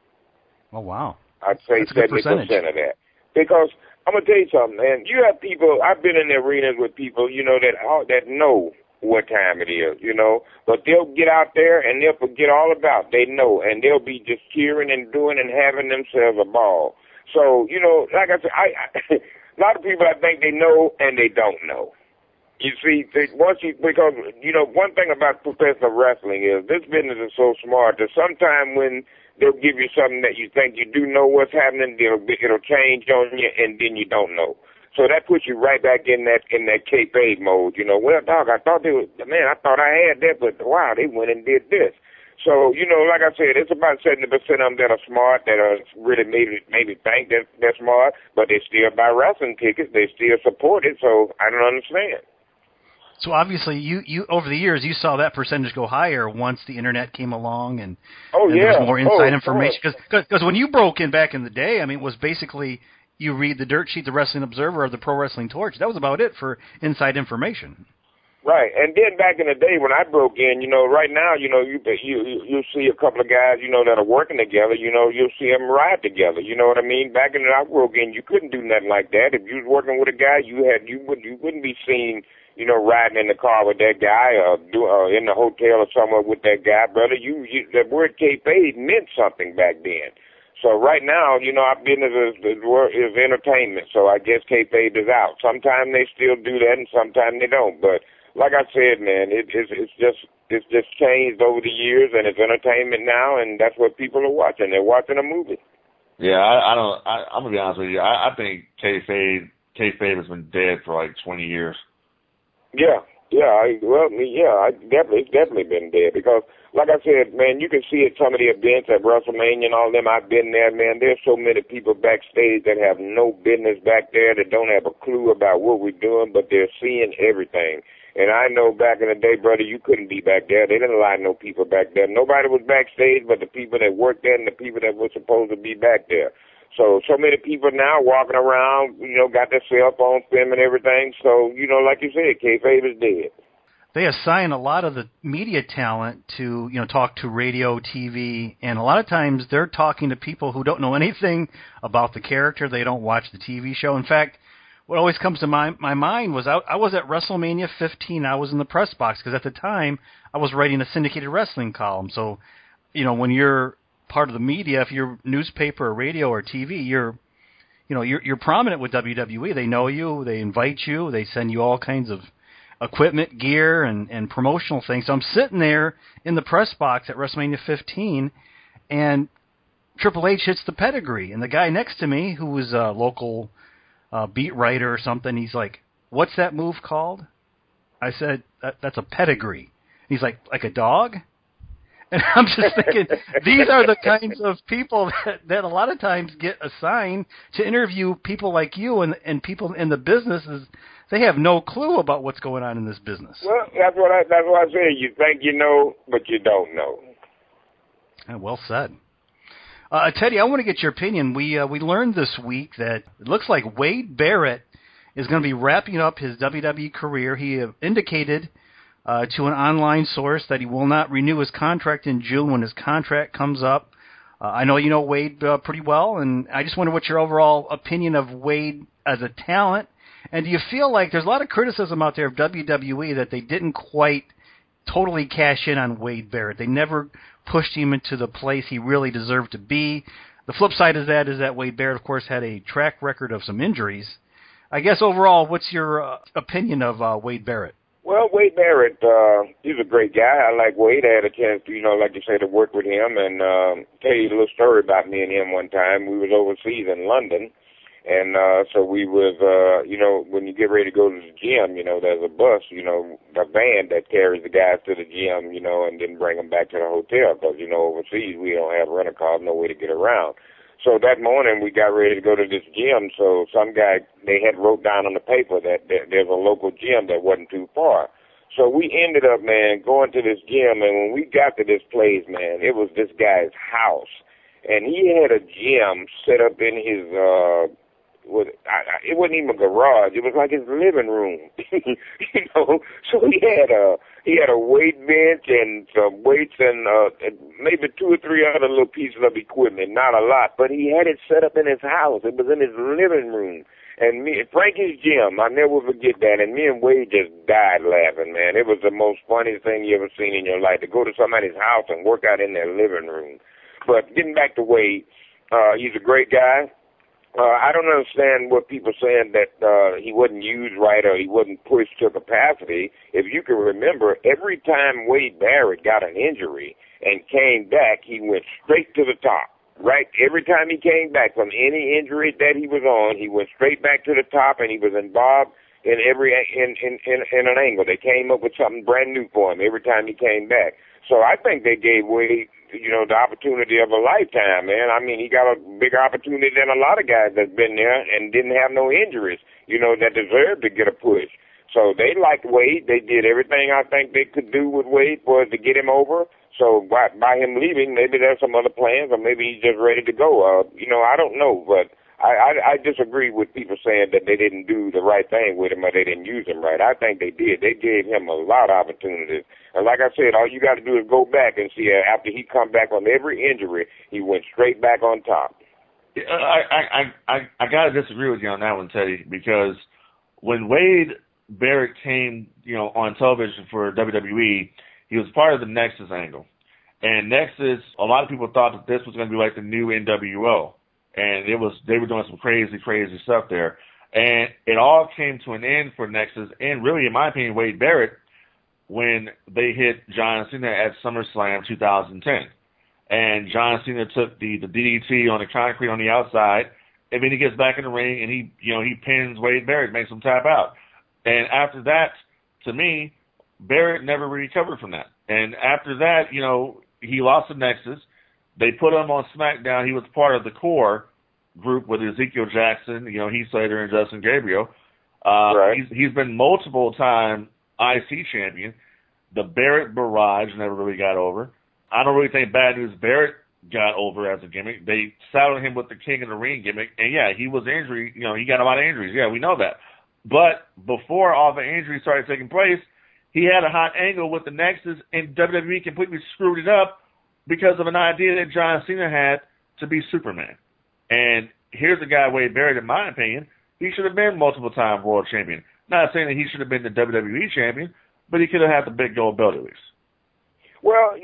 Oh, wow. I'd say 70% of that. Because I'm going to tell you something, man. You have people, I've been in the arenas with people, that know what time it is, but they'll get out there and they'll forget all about it. They know, and they'll be just cheering and doing and having themselves a ball. So, like I said, a lot of people, I think they know and they don't know. You see, because one thing about professional wrestling is this business is so smart that sometimes when they'll give you something that you think you do know what's happening, it'll change on you, and then you don't know. So that puts you right back in that kayfabe mode. Well, dog, I thought I thought I had that, but wow, they went and did this. So, like I said, it's about 70% of them that are smart, that are really maybe think that they're smart, but they still buy wrestling tickets, they still support it, so I don't understand. So obviously, you over the years, you saw that percentage go higher once the Internet came along and there was more inside information. Because when you broke in back in the day, it was basically you read the dirt sheet, the Wrestling Observer, or the Pro Wrestling Torch. That was about it for inside information. Right, and then back in the day when I broke in, right now, you see a couple of guys, that are working together, you'll see them ride together, you know what I mean? Back in the I broke in, you couldn't do nothing like that. If you was working with a guy, you wouldn't be seen, riding in the car with that guy or in the hotel or somewhere with that guy, brother. The word kayfabe meant something back then. So right now, our business is entertainment. So I guess kayfabe is out. Sometimes they still do that, and sometimes they don't. But like I said, man, it's just changed over the years, and it's entertainment now, and that's what people are watching. They're watching a movie. Yeah, I'm gonna be honest with you. I think kayfabe has been dead for like 20 years. It's definitely been there because, like I said, man, you can see at some of the events at WrestleMania and all them. I've been there, man. There's so many people backstage that have no business back there, that don't have a clue about what we're doing, but they're seeing everything. And I know back in the day, brother, you couldn't be back there. They didn't allow no people back there. Nobody was backstage but the people that worked there and the people that were supposed to be back there. So many people now walking around, got their cell phones filming everything. So, like you said, kayfabe is dead. They assign a lot of the media talent to, talk to radio, TV, and a lot of times they're talking to people who don't know anything about the character. They don't watch the TV show. In fact, what always comes to my mind was I was at WrestleMania 15. I was in the press box because at the time I was writing a syndicated wrestling column. So, when you're part of the media, if you're newspaper or radio or TV, you're prominent with WWE. They know you, they invite you, they send you all kinds of equipment, gear, and promotional things. So I'm sitting there in the press box at WrestleMania 15, and Triple H hits the pedigree, and the guy next to me, who was a local beat writer or something, he's like, "What's that move called?" I said, "That's a pedigree." He's like a dog? And I'm just thinking, these are the kinds of people that a lot of times get assigned to interview people like you and people in the businesses. They have no clue about what's going on in this business. Well, that's what I say. You think you know, but you don't know. Well said. Teddy, I want to get your opinion. We learned this week that it looks like Wade Barrett is going to be wrapping up his WWE career. He indicated to an online source that he will not renew his contract in June when his contract comes up. I know you know Wade pretty well, and I just wonder what your overall opinion of Wade as a talent. And do you feel like there's a lot of criticism out there of WWE that they didn't quite totally cash in on Wade Barrett? They never pushed him into the place he really deserved to be. The flip side of that is that Wade Barrett, of course, had a track record of some injuries. I guess overall, what's your opinion of Wade Barrett? Well, Wade Barrett, he's a great guy. I like Wade. I had a chance to, like you say, to work with him and tell you a little story about me and him one time. We was overseas in London. And so we was, when you get ready to go to the gym, there's a bus, a van that carries the guys to the gym, and then bring them back to the hotel because, overseas we don't have rental cars, no way to get around. So that morning we got ready to go to this gym. So some guy, they had wrote down on the paper that there's a local gym that wasn't too far. So we ended up, man, going to this gym. And when we got to this place, man, it was this guy's house. And he had a gym set up in his, it wasn't even a garage. It was like his living room, So he had a weight bench and some weights and maybe 2 or 3 other little pieces of equipment. Not a lot, but he had it set up in his house. It was in his living room. And Frankie's gym, I'll never forget that. And me and Wade just died laughing, man. It was the most funniest thing you ever seen in your life, to go to somebody's house and work out in their living room. But getting back to Wade, he's a great guy. I don't understand what people saying that he wasn't used right or he wasn't pushed to capacity. If you can remember, every time Wade Barrett got an injury and came back, he went straight to the top, right? Every time he came back from any injury that he was on, he went straight back to the top, and he was involved in in an angle. They came up with something brand new for him every time he came back. So I think they gave Wade, the opportunity of a lifetime, man. I mean, he got a bigger opportunity than a lot of guys that's been there and didn't have no injuries, that deserved to get a push. So they liked Wade. They did everything I think they could do with Wade was to get him over. So by him leaving, maybe there's some other plans, or maybe he's just ready to go. I don't know, but I disagree with people saying that they didn't do the right thing with him or they didn't use him right. I think they did. They gave him a lot of opportunities. And like I said, all you got to do is go back and see after he come back on every injury, he went straight back on top. I got to disagree with you on that one, Teddy, because when Wade Barrett came, on television for WWE, he was part of the Nexus angle. And Nexus, a lot of people thought that this was going to be like the new NWO. And they were doing some crazy, crazy stuff there. And it all came to an end for Nexus, and really, in my opinion, Wade Barrett, when they hit John Cena at SummerSlam 2010. And John Cena took the DDT on the concrete on the outside, and then he gets back in the ring and he pins Wade Barrett, makes him tap out. And after that, to me, Barrett never recovered from that. And after that, he lost to Nexus. They put him on SmackDown. He was part of the core group with Ezekiel Jackson, Heath Slater and Justin Gabriel. Right. He's been multiple-time IC champion. The Barrett barrage never really got over. I don't really think Bad News Barrett got over as a gimmick. They saddled him with the King of the Ring gimmick, and yeah, he was injured. He got a lot of injuries. Yeah, we know that. But before all the injuries started taking place, he had a hot angle with the Nexus, and WWE completely screwed it up because of an idea that John Cena had to be Superman. And here's a guy, Wade Barrett, in my opinion, he should have been multiple-time world champion. Not saying that he should have been the WWE champion, but he could have had the big gold belt at least. Well,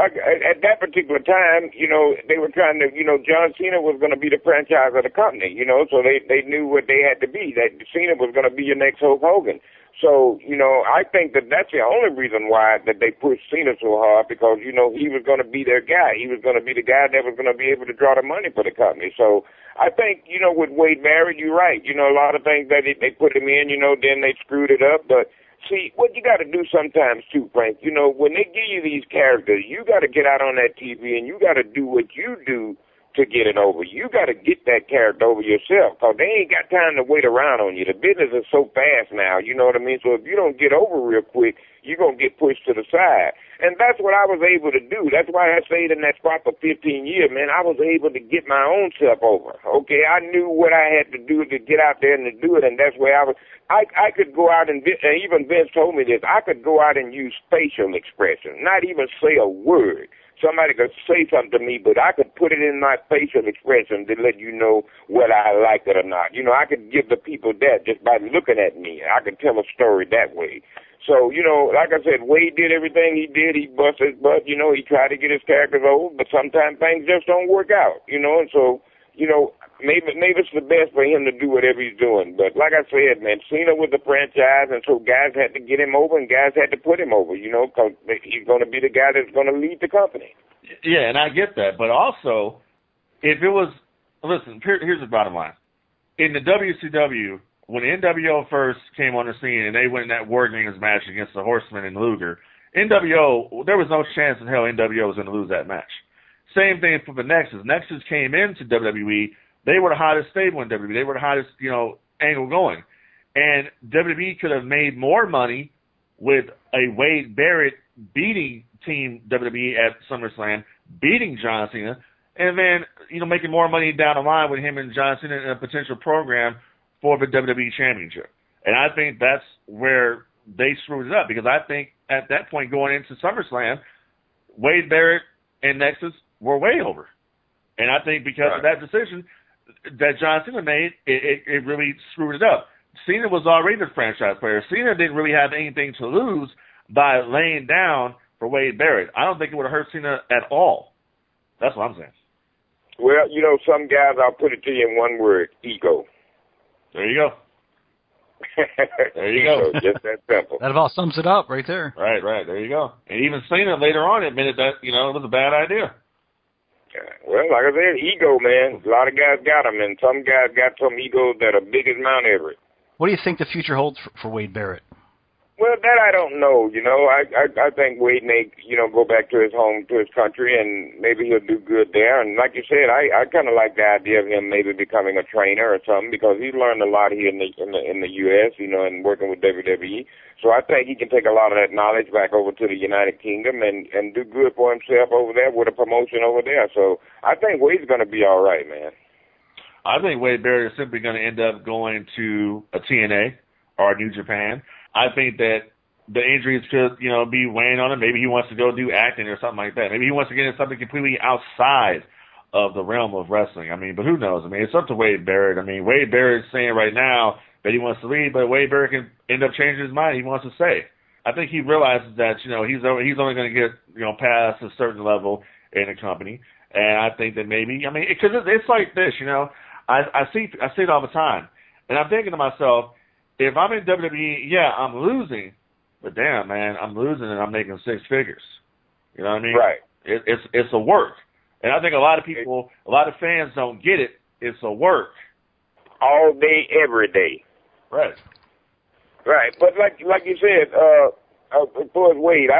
at that particular time, they were trying to, John Cena was going to be the franchise of the company, so they knew what they had to be, that Cena was going to be your next Hulk Hogan. So, I think that that's the only reason why that they pushed Cena so hard, because, he was going to be their guy. He was going to be the guy that was going to be able to draw the money for the company. So I think, with Wade Barrett, you're right. A lot of things that they put him in, then they screwed it up. But see, what you got to do sometimes too, Frank, when they give you these characters, you got to get out on that TV and you got to do what you do to get it over. You got to get that character over yourself, because they ain't got time to wait around on you. The business is so fast now, you know what I mean? So if you don't get over real quick, you're going to get pushed to the side. And that's what I was able to do. That's why I stayed in that spot for 15 years, man. I was able to get my own self over. Okay, I knew what I had to do to get out there and to do it, and that's where I could go out and even Vince told me this, I could go out and use facial expression, not even say a word. Somebody could say something to me, but I could put it in my facial expression to let you know whether I like it or not. I could give the people that just by looking at me. I could tell a story that way. So, like I said, Wade did everything he did. He busted his butt, he tried to get his characters over, but sometimes things just don't work out, and so, maybe it's the best for him to do whatever he's doing. But like I said, man, Cena was the franchise, and so guys had to get him over and guys had to put him over, because he's going to be the guy that's going to lead the company. Yeah, and I get that. But also, if it was, listen, here's the bottom line. In the WCW, when NWO first came on the scene and they went in that War Games match against the Horsemen and Luger, NWO, there was no chance in hell NWO was going to lose that match. Same thing for the Nexus. Nexus came into WWE. They were the hottest stable in WWE. They were the hottest, angle going. And WWE could have made more money with a Wade Barrett beating Team WWE at SummerSlam, beating John Cena, and then, making more money down the line with him and John Cena in a potential program for the WWE Championship. And I think that's where they screwed it up, because I think at that point going into SummerSlam, Wade Barrett and Nexus were way over. And I think because of that decision that John Cena made, it really screwed it up. Cena was already the franchise player. Cena didn't really have anything to lose by laying down for Wade Barrett. I don't think it would have hurt Cena at all. That's what I'm saying. Well, some guys, I'll put it to you in one word, ego. There you go. There you go. Just that simple. That about sums it up right there. Right. There you go. And even Cena later on admitted that, it was a bad idea. Well, like I said, ego, man. A lot of guys got them, and some guys got some egos that are big as Mount Everest. What do you think the future holds for Wade Barrett? Well, that I don't know. I think Wade may, go back to his home, to his country, and maybe he'll do good there. And like you said, I kind of like the idea of him maybe becoming a trainer or something, because he's learned a lot here in the U.S., and working with WWE. So I think he can take a lot of that knowledge back over to the United Kingdom and do good for himself over there with a promotion over there. So I think Wade's going to be all right, man. I think Wade Barrett is simply going to end up going to a TNA or New Japan. I think that the injuries could, be weighing on him. Maybe he wants to go do acting or something like that. Maybe he wants to get into something completely outside of the realm of wrestling. But who knows? It's up to Wade Barrett. Wade Barrett's saying right now that he wants to leave, but Wade Barrett can end up changing his mind. He wants to stay. I think he realizes that, he's only going to get, past a certain level in the company. And I think that maybe, because it's like this, I see it all the time. And I'm thinking to myself, if I'm in WWE, yeah, I'm losing, but damn, man, I'm losing and I'm making six figures. You know what I mean? Right. It's a work. And I think a lot of people, a lot of fans don't get it. It's a work. All day, every day. Right. Right. But like you said, for Wade,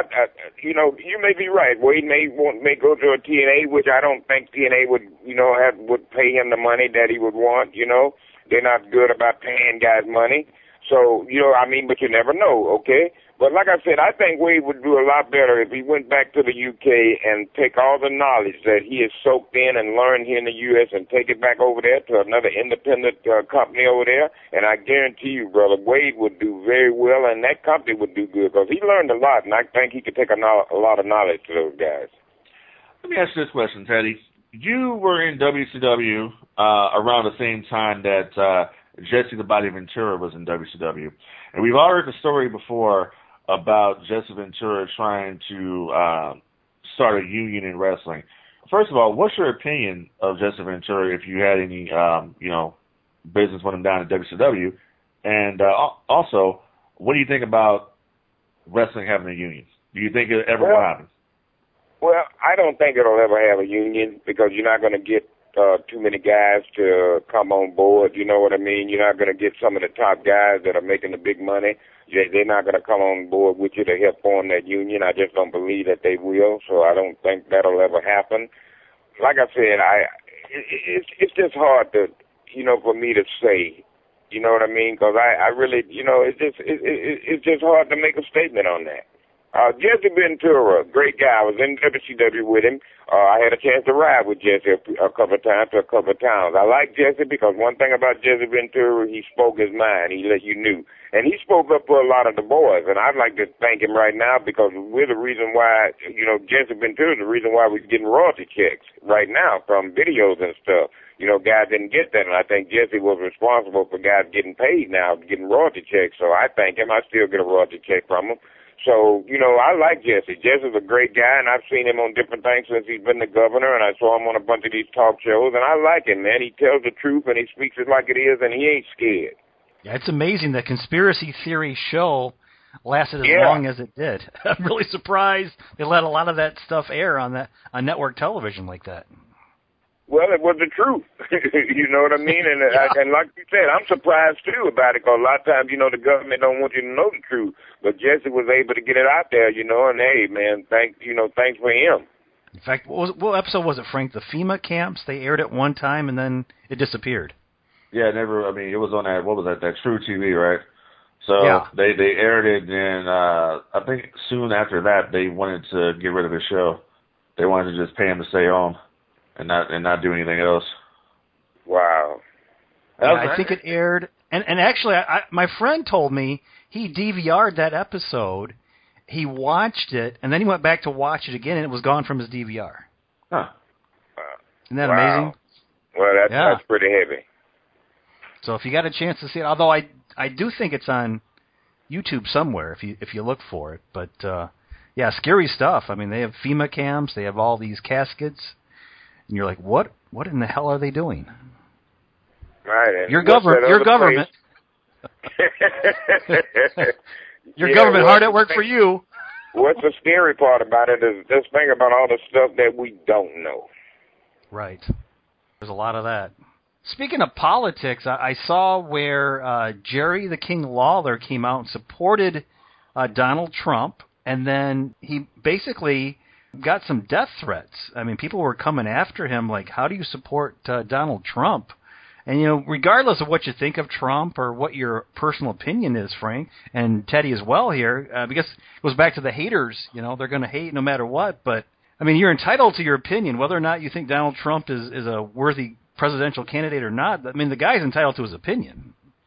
you may be right. Wade may go to a TNA, which I don't think TNA would pay him the money that he would want. They're not good about paying guys money. So, but you never know, okay? But like I said, I think Wade would do a lot better if he went back to the UK and take all the knowledge that he has soaked in and learned here in the U.S. and take it back over there to another independent company over there. And I guarantee you, brother, Wade would do very well, and that company would do good because he learned a lot, and I think he could take a lot of knowledge to those guys. Let me ask you this question, Teddy. You were in WCW around the same time that Jesse the Body Ventura was in WCW. And we've all heard the story before about Jesse Ventura trying to start a union in wrestling. First of all, what's your opinion of Jesse Ventura if you had any, business with him down at WCW? And also, what do you think about wrestling having a union? Do you think it ever will happen? Well, I don't think it'll ever have a union because you're not going to get too many guys to come on board. You know what I mean? You're not going to get some of the top guys that are making the big money. They're not going to come on board with you to help form that union. I just don't believe that they will, so I don't think that'll ever happen. Like I said, it's just hard to, for me to say, you know what I mean? Because I really, it's just hard to make a statement on that. Jesse Ventura, great guy. I was in WCW with him. I had a chance to ride with Jesse a couple of times to a couple of towns. I like Jesse because one thing about Jesse Ventura, he spoke his mind. He let you know. And he spoke up for a lot of the boys. And I'd like to thank him right now because we're the reason why, Jesse Ventura is the reason why we're getting royalty checks right now from videos and stuff. Guys didn't get that, and I think Jesse was responsible for guys getting paid now, getting royalty checks. So I thank him. I still get a royalty check from him. So, I like Jesse. Jesse's a great guy, and I've seen him on different things since he's been the governor, and I saw him on a bunch of these talk shows, and I like him, man. He tells the truth, and he speaks it like it is, and he ain't scared. Yeah, it's amazing the conspiracy theory show lasted as long as it did. I'm really surprised they let a lot of that stuff air on network television like that. Well, it was the truth. You know what I mean? And and like you said, I'm surprised, too, about it, because a lot of times, the government don't want you to know the truth. But Jesse was able to get it out there, and, hey, man, thanks for him. In fact, what episode was it, Frank? The FEMA camps? They aired it one time, and then it disappeared. Yeah, it was on that, what was that True TV, right? So they aired it, and I think soon after that, they wanted to get rid of the show. They wanted to just pay him to stay home. And not do anything else. Wow. Yeah, I think it aired, and actually, my friend told me he DVR'd that episode. He watched it, and then he went back to watch it again, and it was gone from his DVR. Huh. Isn't that amazing? Well, that's pretty heavy. So if you got a chance to see it, although I do think it's on YouTube somewhere if you look for it, but yeah, scary stuff. I mean, they have FEMA camps, they have all these caskets. And you're like, what in the hell are they doing? Right. Your government. Your government hard at work for you. What's the scary part about it is just think about all the stuff that we don't know. Right. There's a lot of that. Speaking of politics, I saw where Jerry the King Lawler came out and supported Donald Trump, and then he basically got some death threats. I mean, people were coming after him like, how do you support Donald Trump? And, regardless of what you think of Trump or what your personal opinion is, Frank, and Teddy as well here, because it goes back to the haters, they're going to hate no matter what. But, I mean, you're entitled to your opinion, whether or not you think Donald Trump is a worthy presidential candidate or not. I mean, the guy's entitled to his opinion.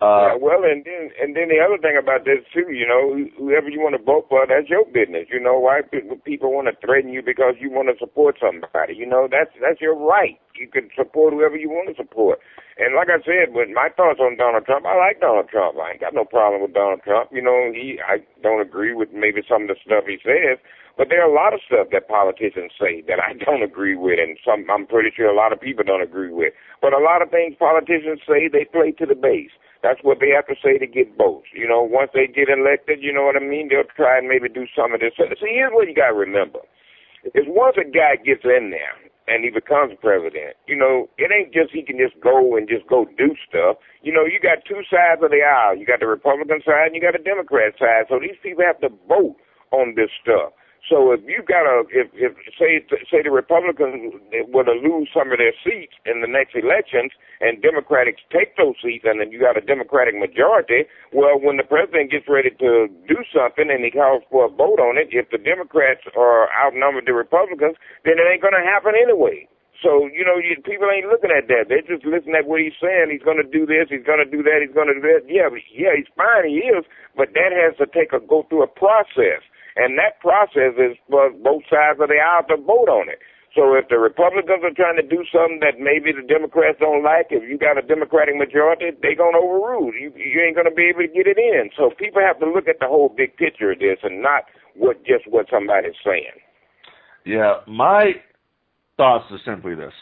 Yeah, well, and then the other thing about this too, you know, whoever you want to vote for, that's your business. You know, why people want to threaten you because you want to support somebody? You know, that's your right. You can support whoever you want to support. And like I said, with my thoughts on Donald Trump, I like Donald Trump. I ain't got no problem with Donald Trump. You know, I don't agree with maybe some of the stuff he says, but there are a lot of stuff that politicians say that I don't agree with, and some I'm pretty sure a lot of people don't agree with. But a lot of things politicians say, they play to the base. That's what they have to say to get votes. You know, once they get elected, you know what I mean, they'll try and maybe do some of this. So, see, here's what you got to remember. Is once a guy gets in there and he becomes president, you know, it ain't just he can just go do stuff. You know, you got two sides of the aisle. You got the Republican side and you got the Democrat side. So these people have to vote on this stuff. So if you got if say the Republicans were to lose some of their seats in the next elections and Democrats take those seats and then you got a Democratic majority, well, when the president gets ready to do something and he calls for a vote on it, if the Democrats are outnumbered the Republicans, then it ain't going to happen anyway. So, you know, people ain't looking at that. They're just listening at what he's saying. He's going to do this, he's going to do that, he's going to do that. Yeah, he's fine, he is, but that has to go through a process. And that process is for both sides of the aisle to vote on it. So if the Republicans are trying to do something that maybe the Democrats don't like, if you got a Democratic majority, they're going to overrule. You ain't going to be able to get it in. So people have to look at the whole big picture of this and not what somebody's saying. Yeah, my thoughts are simply this.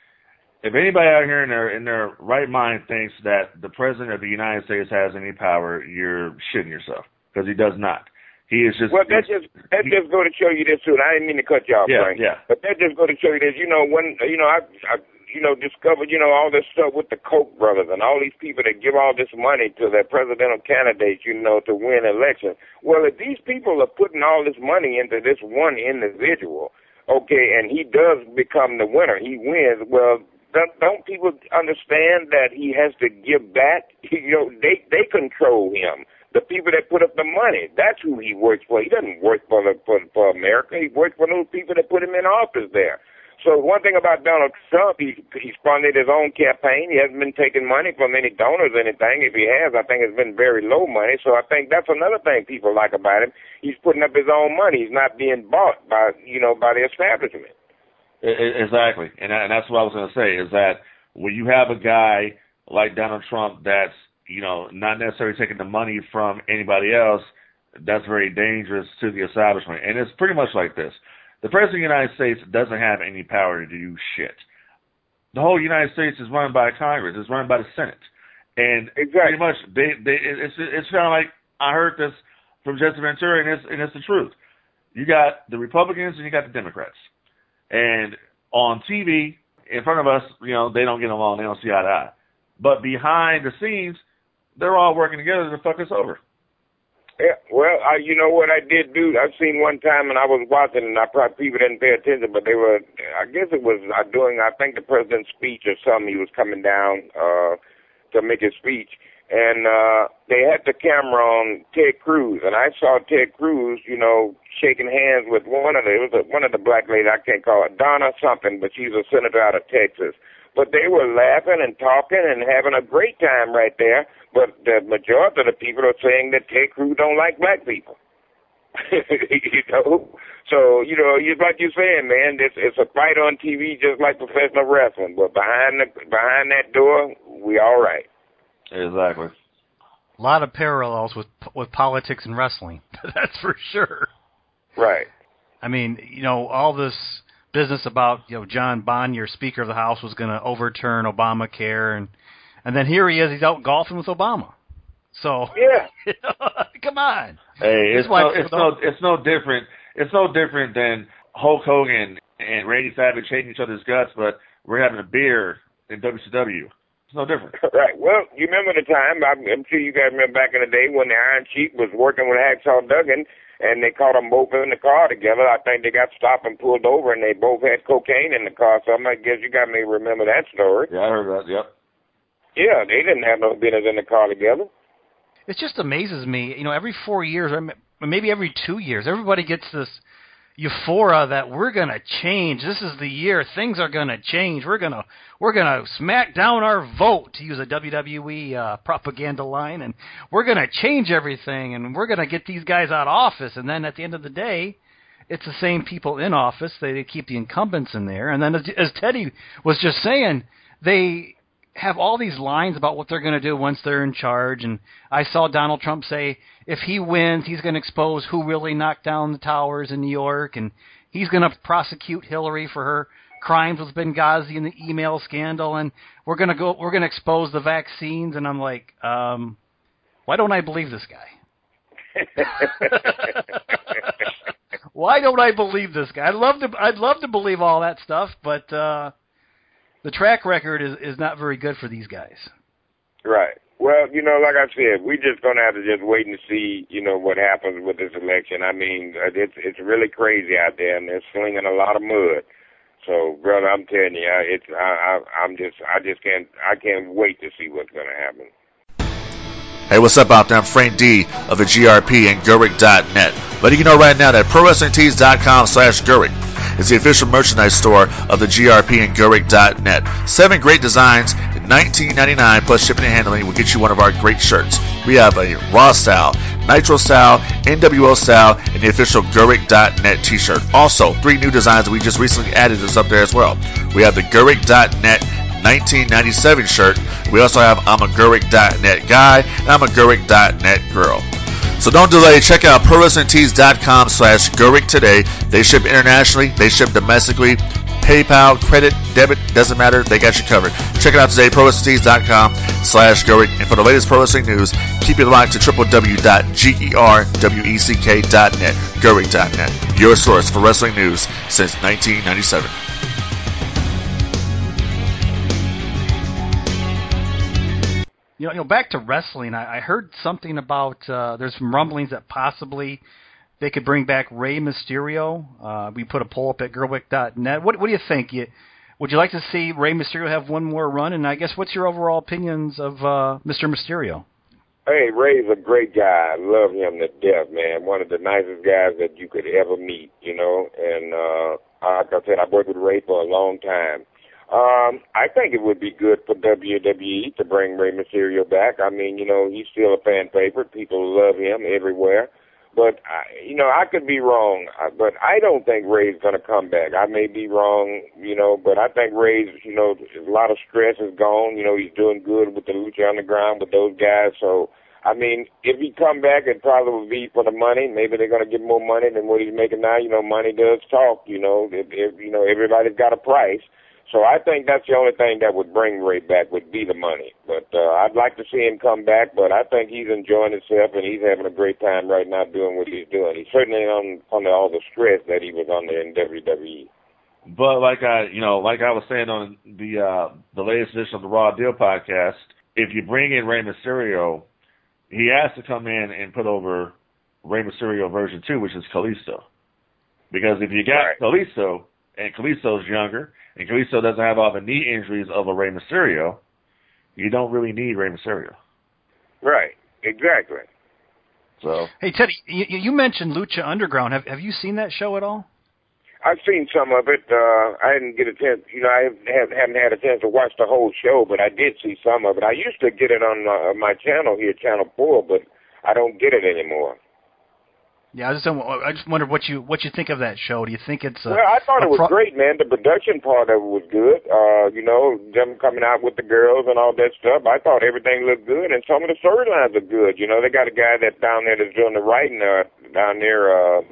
If anybody out here in their right mind thinks that the President of the United States has any power, you're shitting yourself, because he does not. He is just. Well, that just go to show you this too. And I didn't mean to cut you off, Frank. Yeah. But that just go to show you this. You know, when I discovered all this stuff with the Koch brothers and all these people that give all this money to their presidential candidates, to win elections. Well, if these people are putting all this money into this one individual, okay, and he does become the winner, he wins. Well, don't people understand that he has to give back? They control him. The people that put up the money, that's who he works for. He doesn't work for America. He works for those people that put him in office there. So one thing about Donald Trump, he's funded his own campaign. He hasn't been taking money from any donors or anything. If he has, I think it's been very low money. So I think that's another thing people like about him. He's putting up his own money. He's not being bought by the establishment. Exactly. And that's what I was going to say, is that when you have a guy like Donald Trump that's not necessarily taking the money from anybody else, that's very dangerous to the establishment. And it's pretty much like this. The President of the United States doesn't have any power to do shit. The whole United States is run by Congress. It's run by the Senate. And exactly. Pretty much, it's kind of like, I heard this from Jesse Ventura, and it's the truth. You got the Republicans and you got the Democrats. And on TV, in front of us, they don't get along. They don't see eye to eye. But behind the scenes, they're all working together to fuck us over. Yeah, well, you know what I did do? I've seen one time, and I was watching, and people didn't pay attention, but they were, I guess it was I think the president's speech or something. He was coming down to make his speech, and they had the camera on Ted Cruz, and I saw Ted Cruz, shaking hands with one of the black ladies. I can't call her Donna something, but she's a senator out of Texas. But they were laughing and talking and having a great time right there. But the majority of the people are saying that Ted Cruz don't like black people. So, it's like you're saying, man, it's a fight on TV just like professional wrestling. But behind that door, we all right. Exactly. A lot of parallels with politics and wrestling. That's for sure. Right. I mean, all this business about, John Boehner, Speaker of the House, was going to overturn Obamacare, and then here he is, he's out golfing with Obama. So yeah, come on. Hey, it's no different. It's no different than Hulk Hogan and Randy Savage hating each other's guts, but we're having a beer in WCW. It's no different. Right. Well, you remember the time? I'm sure you guys remember back in the day when the Iron Sheik was working with Hacksaw Duggan. And they caught them both in the car together. I think they got stopped and pulled over, and they both had cocaine in the car. So I guess you got me remember that story. Yeah, I heard that, yep. Yeah, they didn't have no business in the car together. It just amazes me. Every 4 years, or maybe every 2 years, everybody gets this euphoria that we're gonna change. This is the year things are gonna change. We're gonna smack down our vote, to use a WWE propaganda line, and we're gonna change everything, and we're gonna get these guys out of office. And then at the end of the day, it's the same people in office. They keep the incumbents in there, and then as Teddy was just saying, they have all these lines about what they're going to do once they're in charge. And I saw Donald Trump say if he wins, he's going to expose who really knocked down the towers in New York, and he's going to prosecute Hillary for her crimes with Benghazi and the email scandal, and we're going to expose the vaccines. And I'm like, why don't I believe this guy? Why don't I believe this guy? I'd love to believe all that stuff, but the track record is not very good for these guys. Right. Well, like I said, we're just going to have to just wait and see, what happens with this election. I mean, it's really crazy out there, and they're slinging a lot of mud. So, brother, I'm telling you, I can't wait to see what's going to happen. Hey, what's up out there? I'm Frank D of the GRP and Gurrick.net. Letting you know right now that ProWrestlingTees.com/Gurrick is the official merchandise store of the GRP and Gurrick.net. 7 great designs in $19.99 plus shipping and handling will get you one of our great shirts. We have a Raw style, Nitro style, NWO style, and the official Gurrick.net t-shirt. Also, 3 new designs that we just recently added is up there as well. We have the Gurrick.net 1997 shirt. We also have I'm a Gurrick.net guy and I'm a Gurrick.net girl. So don't delay. Check out ProWrestlingTees.com/Gurrick today. They ship internationally. They ship domestically. PayPal, credit, debit, doesn't matter. They got you covered. Check it out today, ProWrestlingTees.com/Gurrick. And for the latest pro wrestling news, keep it locked to www.gerweck.net. Gurrick.net, your source for wrestling news since 1997. Back to wrestling, I heard something about there's some rumblings that possibly they could bring back Rey Mysterio. We put a poll up at Gerwick.net. What do you think? Would you like to see Rey Mysterio have one more run? And I guess what's your overall opinions of Mr. Mysterio? Hey, Ray's a great guy. I love him to death, man. One of the nicest guys that you could ever meet, And like I said, I've worked with Ray for a long time. I think it would be good for WWE to bring Rey Mysterio back. I mean, he's still a fan favorite. People love him everywhere. But, I could be wrong. But I don't think Ray's going to come back. I may be wrong, but I think Ray's, a lot of stress is gone. He's doing good with the Lucha Underground with those guys. So, I mean, if he come back, it probably would be for the money. Maybe they're going to get more money than what he's making now. Money does talk, everybody's got a price. So I think that's the only thing that would bring Ray back would be the money. But I'd like to see him come back, but I think he's enjoying himself and he's having a great time right now doing what he's doing. He's certainly under all the stress that he was under in WWE. But like I was saying on the latest edition of the Raw Deal podcast, if you bring in Rey Mysterio, he has to come in and put over Rey Mysterio version 2, which is Kalisto. Because if you got Kalisto, and Kalisto's younger, and Kalisto doesn't have all the knee injuries of a Rey Mysterio, you don't really need Rey Mysterio. Right, exactly. So, hey, Teddy, you mentioned Lucha Underground. Have you seen that show at all? I've seen some of it. I didn't get a chance, I haven't had a chance to watch the whole show, but I did see some of it. I used to get it on my channel here, Channel 4, but I don't get it anymore. Yeah, I just wondered what you think of that show. Do you think it's well, I thought it was great, man. The production part of it was good. Them coming out with the girls and all that stuff. I thought everything looked good, and some of the storylines are good. They got a guy that's down there that's doing the writing down there,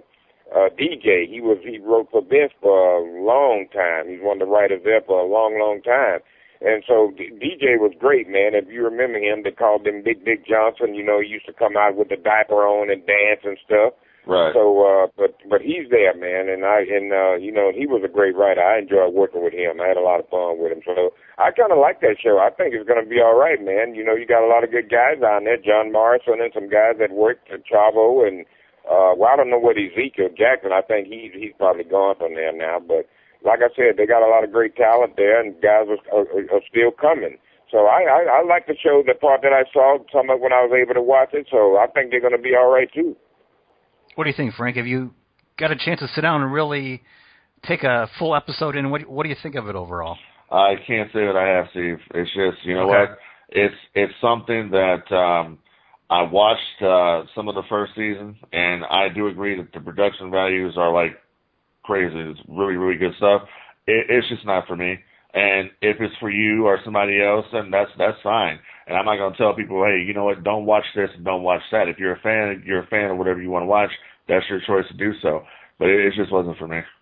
DJ. He wrote for Vince for a long time. He's one of the writers there for a long, long time. And so DJ was great, man. If you remember him, they called him Big Dick Johnson. He used to come out with the diaper on and dance and stuff. right. So, but he's there, man, and he was a great writer. I enjoyed working with him. I had a lot of fun with him. So I kind of like that show. I think it's going to be all right, man. You got a lot of good guys on there. John Morrison and some guys that worked at Chavo and, I don't know what Ezekiel Jackson. I think he's probably gone from there now, but like I said, they got a lot of great talent there, and guys are still coming. So I like the show, the part that I saw, some of when I was able to watch it. So I think they're going to be all right too. What do you think, Frank? Have you got a chance to sit down and really take a full episode in. What do you think of it overall? I can't say that I have, Steve. It's just, you know Okay. what? It's something that I watched some of the first season, and I do agree that the production values are like crazy. It's really, really good stuff. It's just not for me. And if it's for you or somebody else, then that's fine. And I'm not going to tell people, hey, you know what? Don't watch this and don't watch that. If you're a fan, you're a fan of whatever you want to watch. That's your choice to do so. But it just wasn't for me.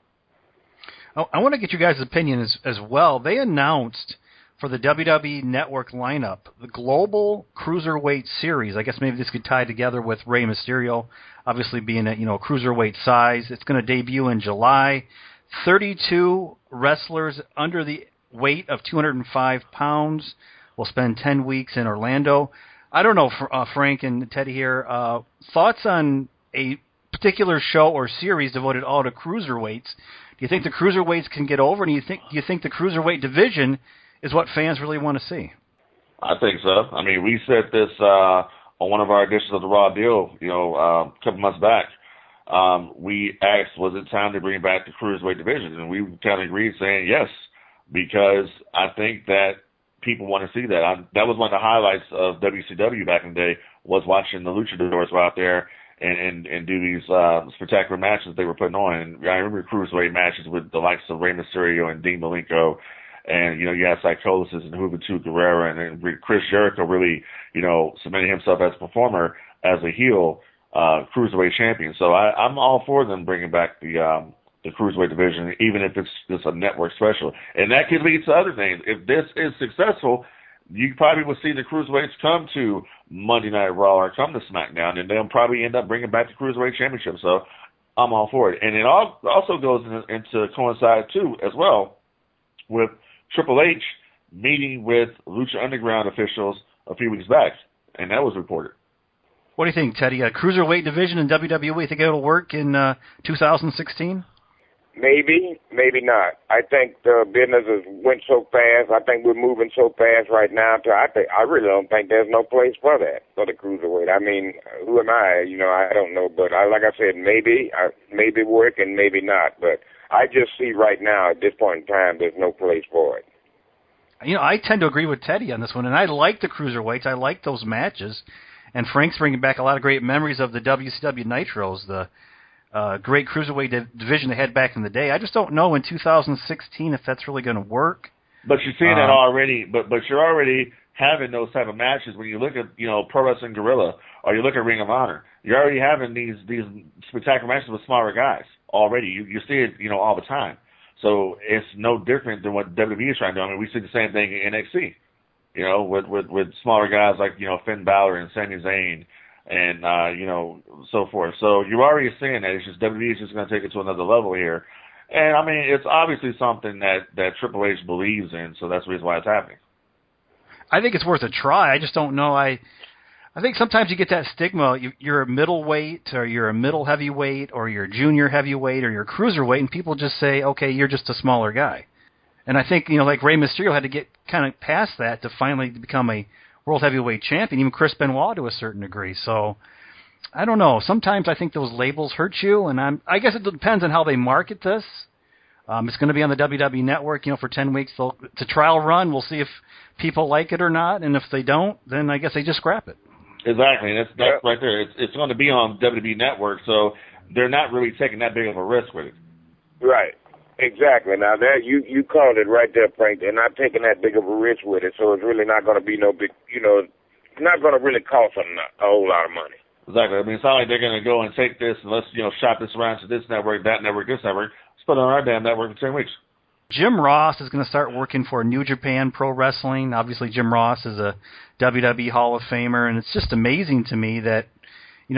I want to get you guys' opinion as well. They announced for the WWE Network lineup the Global Cruiserweight Series. I guess maybe this could tie together with Rey Mysterio, obviously being at cruiserweight size. It's going to debut in July. 32 wrestlers under the weight of 205 pounds will spend 10 weeks in Orlando. I don't know, Frank and Teddy here, thoughts on a particular show or series devoted all to cruiserweights. Do you think the cruiserweights can get over? And do you think the cruiserweight division is what fans really want to see? I think so. I mean, we said this on one of our editions of the Raw Deal, a couple months back. We asked, was it time to bring back the cruiserweight division? And we kind of agreed, saying yes, because I think that people want to see that. That was one of the highlights of WCW back in the day, was watching the luchadors go out there and do these spectacular matches they were putting on. And I remember cruiserweight matches with the likes of Rey Mysterio and Dean Malenko. And, you had Psychosis and Juventud Guerrera, and then Chris Jericho really, cementing himself as a performer, as a heel cruiserweight champion. So I'm all for them bringing back the cruiserweight division, even if it's just a network special. And that could lead to other things. If this is successful, you probably will see the cruiserweights come to Monday Night Raw or come to SmackDown, and they'll probably end up bringing back the cruiserweight championship. So I'm all for it. And it also goes into coincide, too, as well, with Triple H meeting with Lucha Underground officials a few weeks back, and that was reported. What do you think, Teddy? A cruiserweight division in WWE, think it'll work in 2016? Maybe, maybe not. I think the business went so fast. I think we're moving so fast right now. I really don't think there's no place for that, for the cruiserweight. I mean, who am I? I don't know. But like I said, maybe work and maybe not. But I just see right now, at this point in time, there's no place for it. I tend to agree with Teddy on this one, and I like the cruiserweights. I like those matches. And Frank's bringing back a lot of great memories of the WCW Nitros, the great cruiserweight division they had back in the day. I just don't know in 2016 if that's really going to work. But you're seeing that already. But you're already having those type of matches when you look at Pro Wrestling Guerrilla or you look at Ring of Honor. You're already having these spectacular matches with smaller guys already. You see it all the time. So it's no different than what WWE is trying to do. I mean, we see the same thing in NXT. With smaller guys like Finn Balor and Sami Zayn and so forth. So you're already seeing that. It's just WWE is just going to take it to another level here. And I mean, it's obviously something that Triple H believes in, so that's the reason why it's happening. I think it's worth a try. I just don't know. I think sometimes you get that stigma. You're a middleweight, or you're a middle heavyweight, or you're a junior heavyweight, or you're a cruiserweight, and people just say, okay, you're just a smaller guy. And I think, like Rey Mysterio had to get kind of past that to finally become a world heavyweight champion, even Chris Benoit to a certain degree. So, I don't know. Sometimes I think those labels hurt you, and I guess it depends on how they market this. It's going to be on the WWE Network, for 10 weeks. It's a trial run. We'll see if people like it or not, and if they don't, then I guess they just scrap it. Exactly. That's right there. It's going to be on WWE Network, so they're not really taking that big of a risk with it. Right. Exactly. Now that you called it right there, Frank. They're not taking that big of a risk with it, so it's really not going to be no big, it's not going to really cost them a whole lot of money. Exactly. I mean, it's not like they're going to go and take this and let's, shop this around to this network, that network, this network. Let's put it on our damn network in 10 weeks. Jim Ross is going to start working for New Japan Pro Wrestling. Obviously, Jim Ross is a WWE Hall of Famer, and it's just amazing to me that, in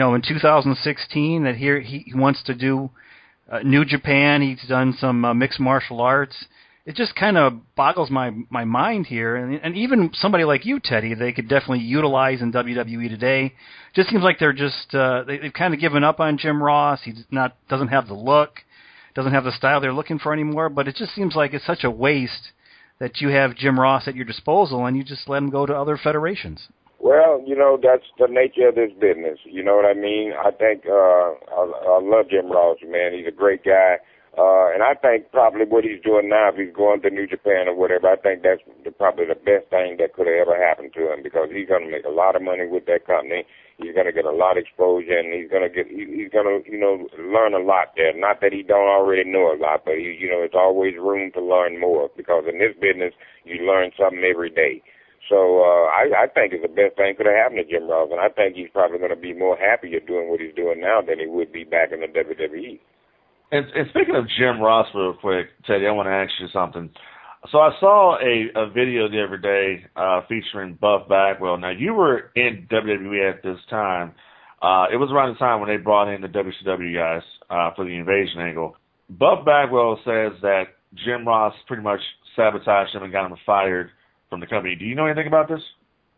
2016 that here he wants to do New Japan. He's done some mixed martial arts. It just kind of boggles my mind here. And even somebody like you, Teddy, they could definitely utilize in WWE today. Just seems like they're just they've kind of given up on Jim Ross. He doesn't have the look, doesn't have the style they're looking for anymore. But it just seems like it's such a waste that you have Jim Ross at your disposal and you just let him go to other federations. Well, that's the nature of this business. You know what I mean? I think I love Jim Ross, man. He's a great guy. And I think probably what he's doing now, if he's going to New Japan or whatever, I think that's probably the best thing that could have ever happened to him, because he's going to make a lot of money with that company. He's going to get a lot of exposure, and he's going to learn a lot there. Not that he don't already know a lot, but it's always room to learn more, because in this business, you learn something every day. So I think it's the best thing could have happened to Jim Ross, and I think he's probably going to be more happier doing what he's doing now than he would be back in the WWE. And speaking of Jim Ross real quick, Teddy, I want to ask you something. So I saw a video the other day featuring Buff Bagwell. Now, you were in WWE at this time. It was around the time when they brought in the WCW guys for the invasion angle. Buff Bagwell says that Jim Ross pretty much sabotaged him and got him fired from the company. Do you know anything about this?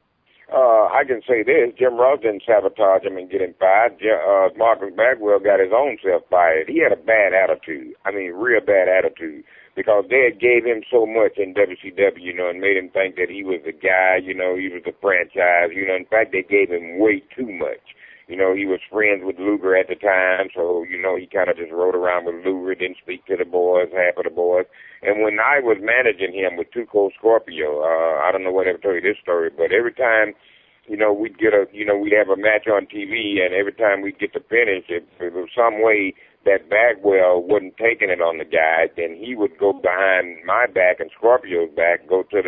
I can say this. Jim Ross didn't sabotage him and get him fired. Marcus Bagwell got his own self fired. He had a bad attitude. I mean, real bad attitude. Because they had gave him so much in WCW, and made him think that he was the guy, he was the franchise. In fact, they gave him way too much. He was friends with Luger at the time, so, he kind of just rode around with Luger, didn't speak to the boys, half of the boys. And when I was managing him with Too Cold Scorpio, I don't know what ever told you this story, but every time, we'd get we'd have a match on TV, and every time we'd get to finish, if there was some way that Bagwell wasn't taking it on the guy, then he would go behind my back and Scorpio's back, go to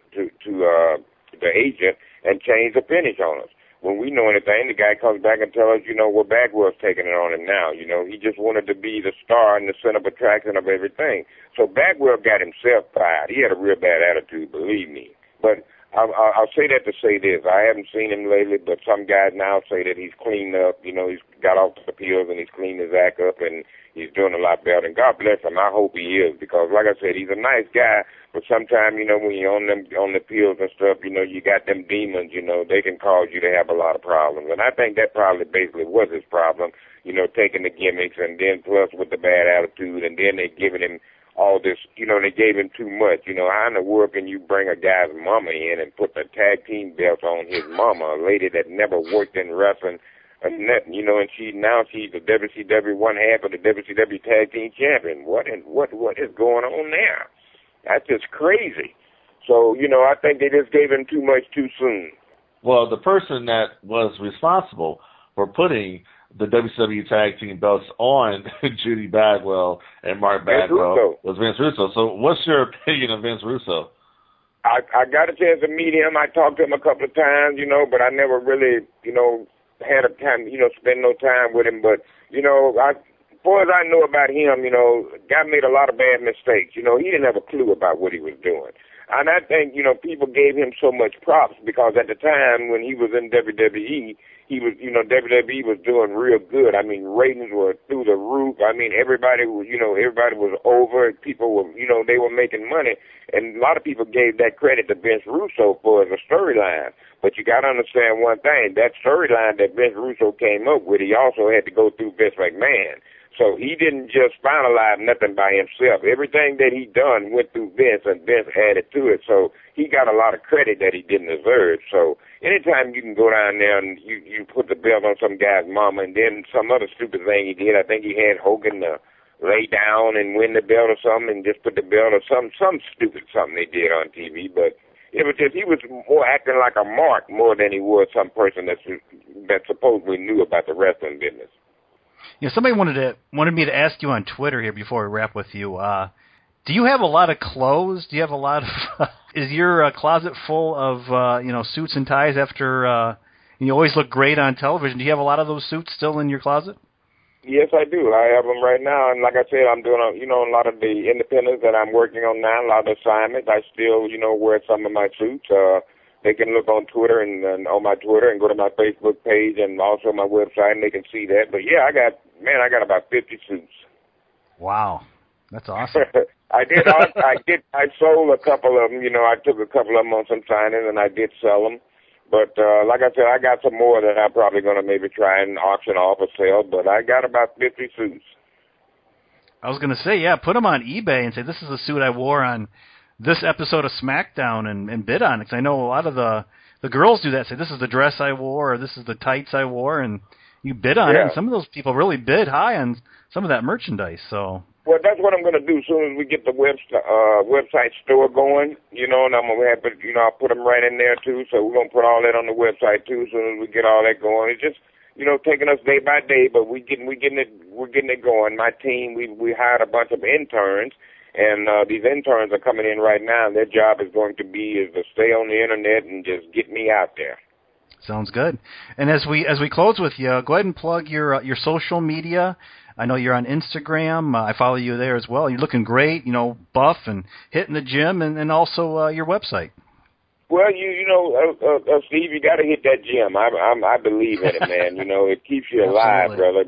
the agent and change the finish on us. When we know anything, the guy comes back and tells us, what Bagwell's taking it on him now. He just wanted to be the star and the center of attraction of everything. So Bagwell got himself fired. He had a real bad attitude, believe me. But I'll say that to say this. I haven't seen him lately, but some guys now say that he's cleaned up. He's got off the pills and he's cleaned his act up and he's doing a lot better. And God bless him. I hope he is, because, like I said, he's a nice guy. But sometimes, when you're on the pills and stuff, you got them demons. They can cause you to have a lot of problems. And I think that probably basically was his problem. Taking the gimmicks and then plus with the bad attitude, and then they giving him all this, they gave him too much. How in the world can you bring a guy's mama in and put the tag team belt on his mama, a lady that never worked in wrestling or nothing, and she's the WCW, one half of the WCW tag team champion. What is going on there? That's just crazy. So, I think they just gave him too much too soon. Well, the person that was responsible for putting the WCW tag team belts on Judy Bagwell and Mark Bagwell was Vince Russo. So what's your opinion of Vince Russo? I got a chance to meet him. I talked to him a couple of times, but I never really, had a time, spend no time with him. But, as far as I know about him, guy made a lot of bad mistakes. He didn't have a clue about what he was doing. And I think, people gave him so much props because at the time when he was in WWE, he was, WWE was doing real good. I mean, ratings were through the roof. I mean, everybody was over. People were, they were making money. And a lot of people gave that credit to Vince Russo for the storyline. But you got to understand one thing. That storyline that Vince Russo came up with, he also had to go through Vince McMahon. So he didn't just finalize nothing by himself. Everything that he done went through Vince, and Vince added to it. So he got a lot of credit that he didn't deserve. So anytime you can go down there and you put the belt on some guy's mama, and then some other stupid thing he did, I think he had Hogan lay down and win the belt or something, and just put the belt or some stupid something they did on TV. But it was just, he was more acting like a mark more than he was some person that supposedly knew about the wrestling business. Somebody wanted me to ask you on Twitter here before we wrap with you. Do you have a lot of clothes? Do you have a lot of? Is your closet full of suits and ties? After you always look great on television. Do you have a lot of those suits still in your closet? Yes, I do. I have them right now, and like I said, I'm doing a lot of the independents that I'm working on now. A lot of assignments. I still wear some of my suits. They can look on Twitter and on my Twitter and go to my Facebook page and also my website, and they can see that. But yeah, I got about 50 suits. Wow, that's awesome. I sold a couple of them. I took a couple of them on some signings, and I did sell them. But like I said, I got some more that I'm probably going to maybe try and auction off or sell. But I got about 50 suits. I was going to say, put them on eBay and say, this is a suit I wore on this episode of SmackDown and bid on it. Because I know a lot of the the girls do that. Say, this is the dress I wore, or this is the tights I wore, and you bid on it. And some of those people really bid high on some of that merchandise. So. Well, that's what I'm going to do as soon as we get the website store going, and I'm going to have it, I'll put them right in there, too. So we're going to put all that on the website, too, as soon as we get all that going. It's just, taking us day by day, but we're getting it going. My team, we hired a bunch of interns, and these interns are coming in right now, and their job is going to be to stay on the Internet and just get me out there. Sounds good. And as we close with you, go ahead and plug your social media. I know you're on Instagram. I follow you there as well. You're looking great, buff and hitting the gym, and also your website. Well, Steve, you got to hit that gym. I believe in it, man. It keeps you alive, brother.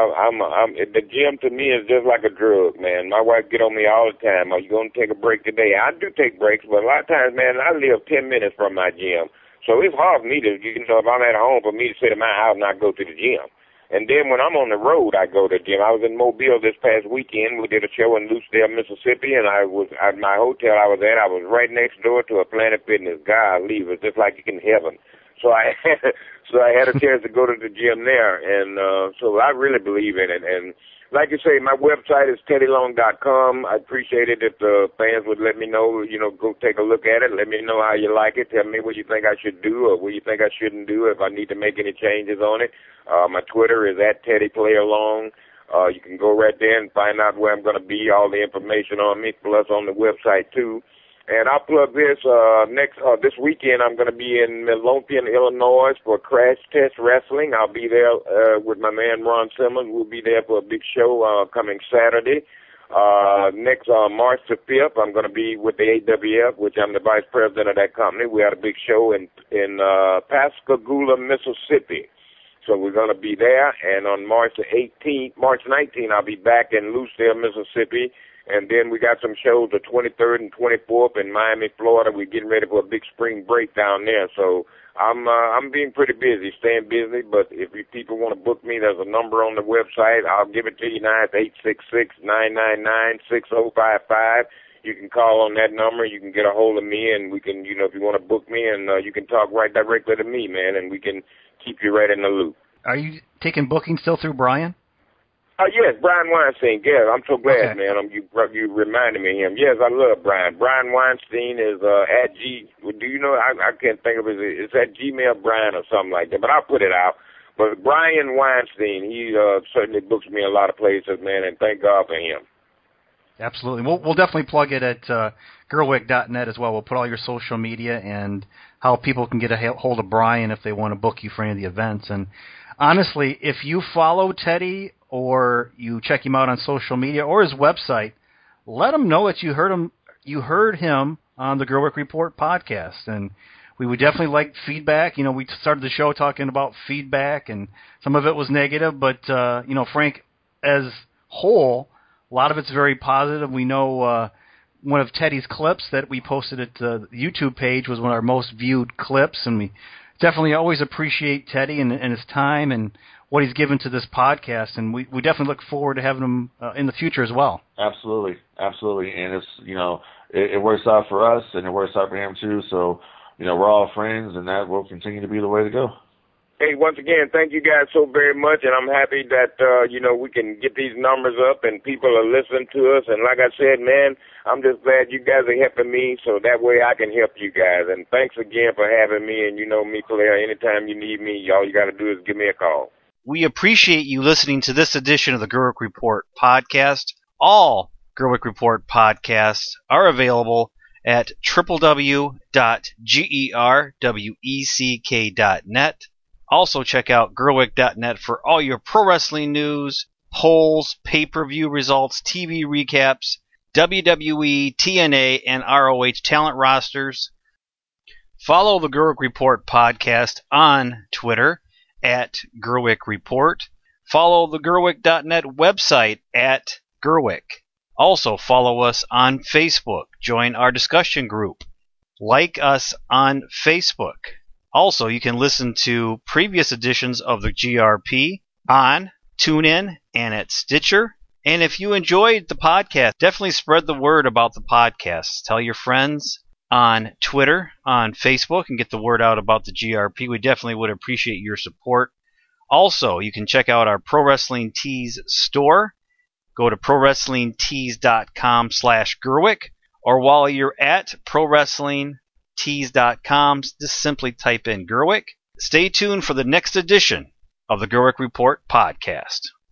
The gym to me is just like a drug, man. My wife get on me all the time. Are you going to take a break today? I do take breaks, but a lot of times, man, I live 10 minutes from my gym. So it's hard for me to, if I'm at home, for me to sit in my house and not go to the gym. And then when I'm on the road, I go to the gym. I was in Mobile this past weekend. We did a show in Lucedale, Mississippi, and I was at my hotel I was at. I was right next door to a Planet Fitness. Golly, it was just like in heaven. So I had a chance to go to the gym there, and so I really believe in it. And like you say, my website is teddylong.com. I appreciate it if the fans would let me know, go take a look at it. Let me know how you like it. Tell me what you think I should do or what you think I shouldn't do, if I need to make any changes on it. My Twitter is @TeddyPlayAlong. You can go right there and find out where I'm going to be, all the information on me, plus on the website, too. And I'll plug this this weekend. I'm going to be in Midlothian, Illinois for Crash Test Wrestling. I'll be there with my man Ron Simmons. We'll be there for a big show coming Saturday. Next March the 5th, I'm going to be with the AWF, which I'm the vice president of that company. We had a big show in Pascagoula, Mississippi. So we're going to be there. And on March 19th, I'll be back in Lucedale, Mississippi. And then we got some shows the 23rd and 24th in Miami, Florida. We're getting ready for a big spring break down there. So I'm being pretty busy, staying busy. But if you people want to book me, there's a number on the website. I'll give it to you now. It's 866-999-6055. You can call on that number. You can get a hold of me, and we can, if you want to book me, and you can talk right directly to me, man, and we can keep you right in the loop. Are you taking bookings still through Brian? Yes, Brian Weinstein. Yeah, I'm so glad, man. You reminded me of him. Yes, I love Brian. Brian Weinstein is at G. Do you know? I can't think of it. It's at Gmail Brian or something like that. But I'll put it out. But Brian Weinstein, he certainly books me a lot of places, man, and thank God for him. Absolutely. We'll definitely plug it at Gerwick.net as well. We'll put all your social media and how people can get a hold of Brian if they want to book you for any of the events. And honestly, if you follow Teddy or you check him out on social media or his website, let him know that you heard him on the Gerwick Report podcast. And we would definitely like feedback. We started the show talking about feedback, and some of it was negative, but Frank, as whole, a lot of it's very positive. We know one of Teddy's clips that we posted at the YouTube page was one of our most viewed clips, and we definitely always appreciate Teddy and his time and what he's given to this podcast, and we definitely look forward to having him in the future as well. Absolutely. And it's, it works out for us, and it works out for him too, so, we're all friends, and that will continue to be the way to go. Hey, once again, thank you guys so very much, and I'm happy that, we can get these numbers up and people are listening to us. And like I said, man, I'm just glad you guys are helping me so that way I can help you guys. And thanks again for having me. And you know me, Claire, anytime you need me, all you got to do is give me a call. We appreciate you listening to this edition of the Gerwick Report podcast. All Gerwick Report podcasts are available at www.gerweck.net. Also, check out Gerwick.net for all your pro wrestling news, polls, pay-per-view results, TV recaps, WWE, TNA, and ROH talent rosters. Follow the Gerwick Report podcast on Twitter at Gerwick Report. Follow the Gerwick.net website at Gerwick. Also, follow us on Facebook. Join our discussion group. Like us on Facebook. Also, you can listen to previous editions of the GRP on TuneIn and at Stitcher. And if you enjoyed the podcast, definitely spread the word about the podcast. Tell your friends on Twitter, on Facebook, and get the word out about the GRP. We definitely would appreciate your support. Also, you can check out our Pro Wrestling Tees store. Go to prowrestlingtees.com/Gerwick, or while you're at prowrestlingtees.com, just simply type in Gerwick. Stay tuned for the next edition of the Gerwick Report podcast.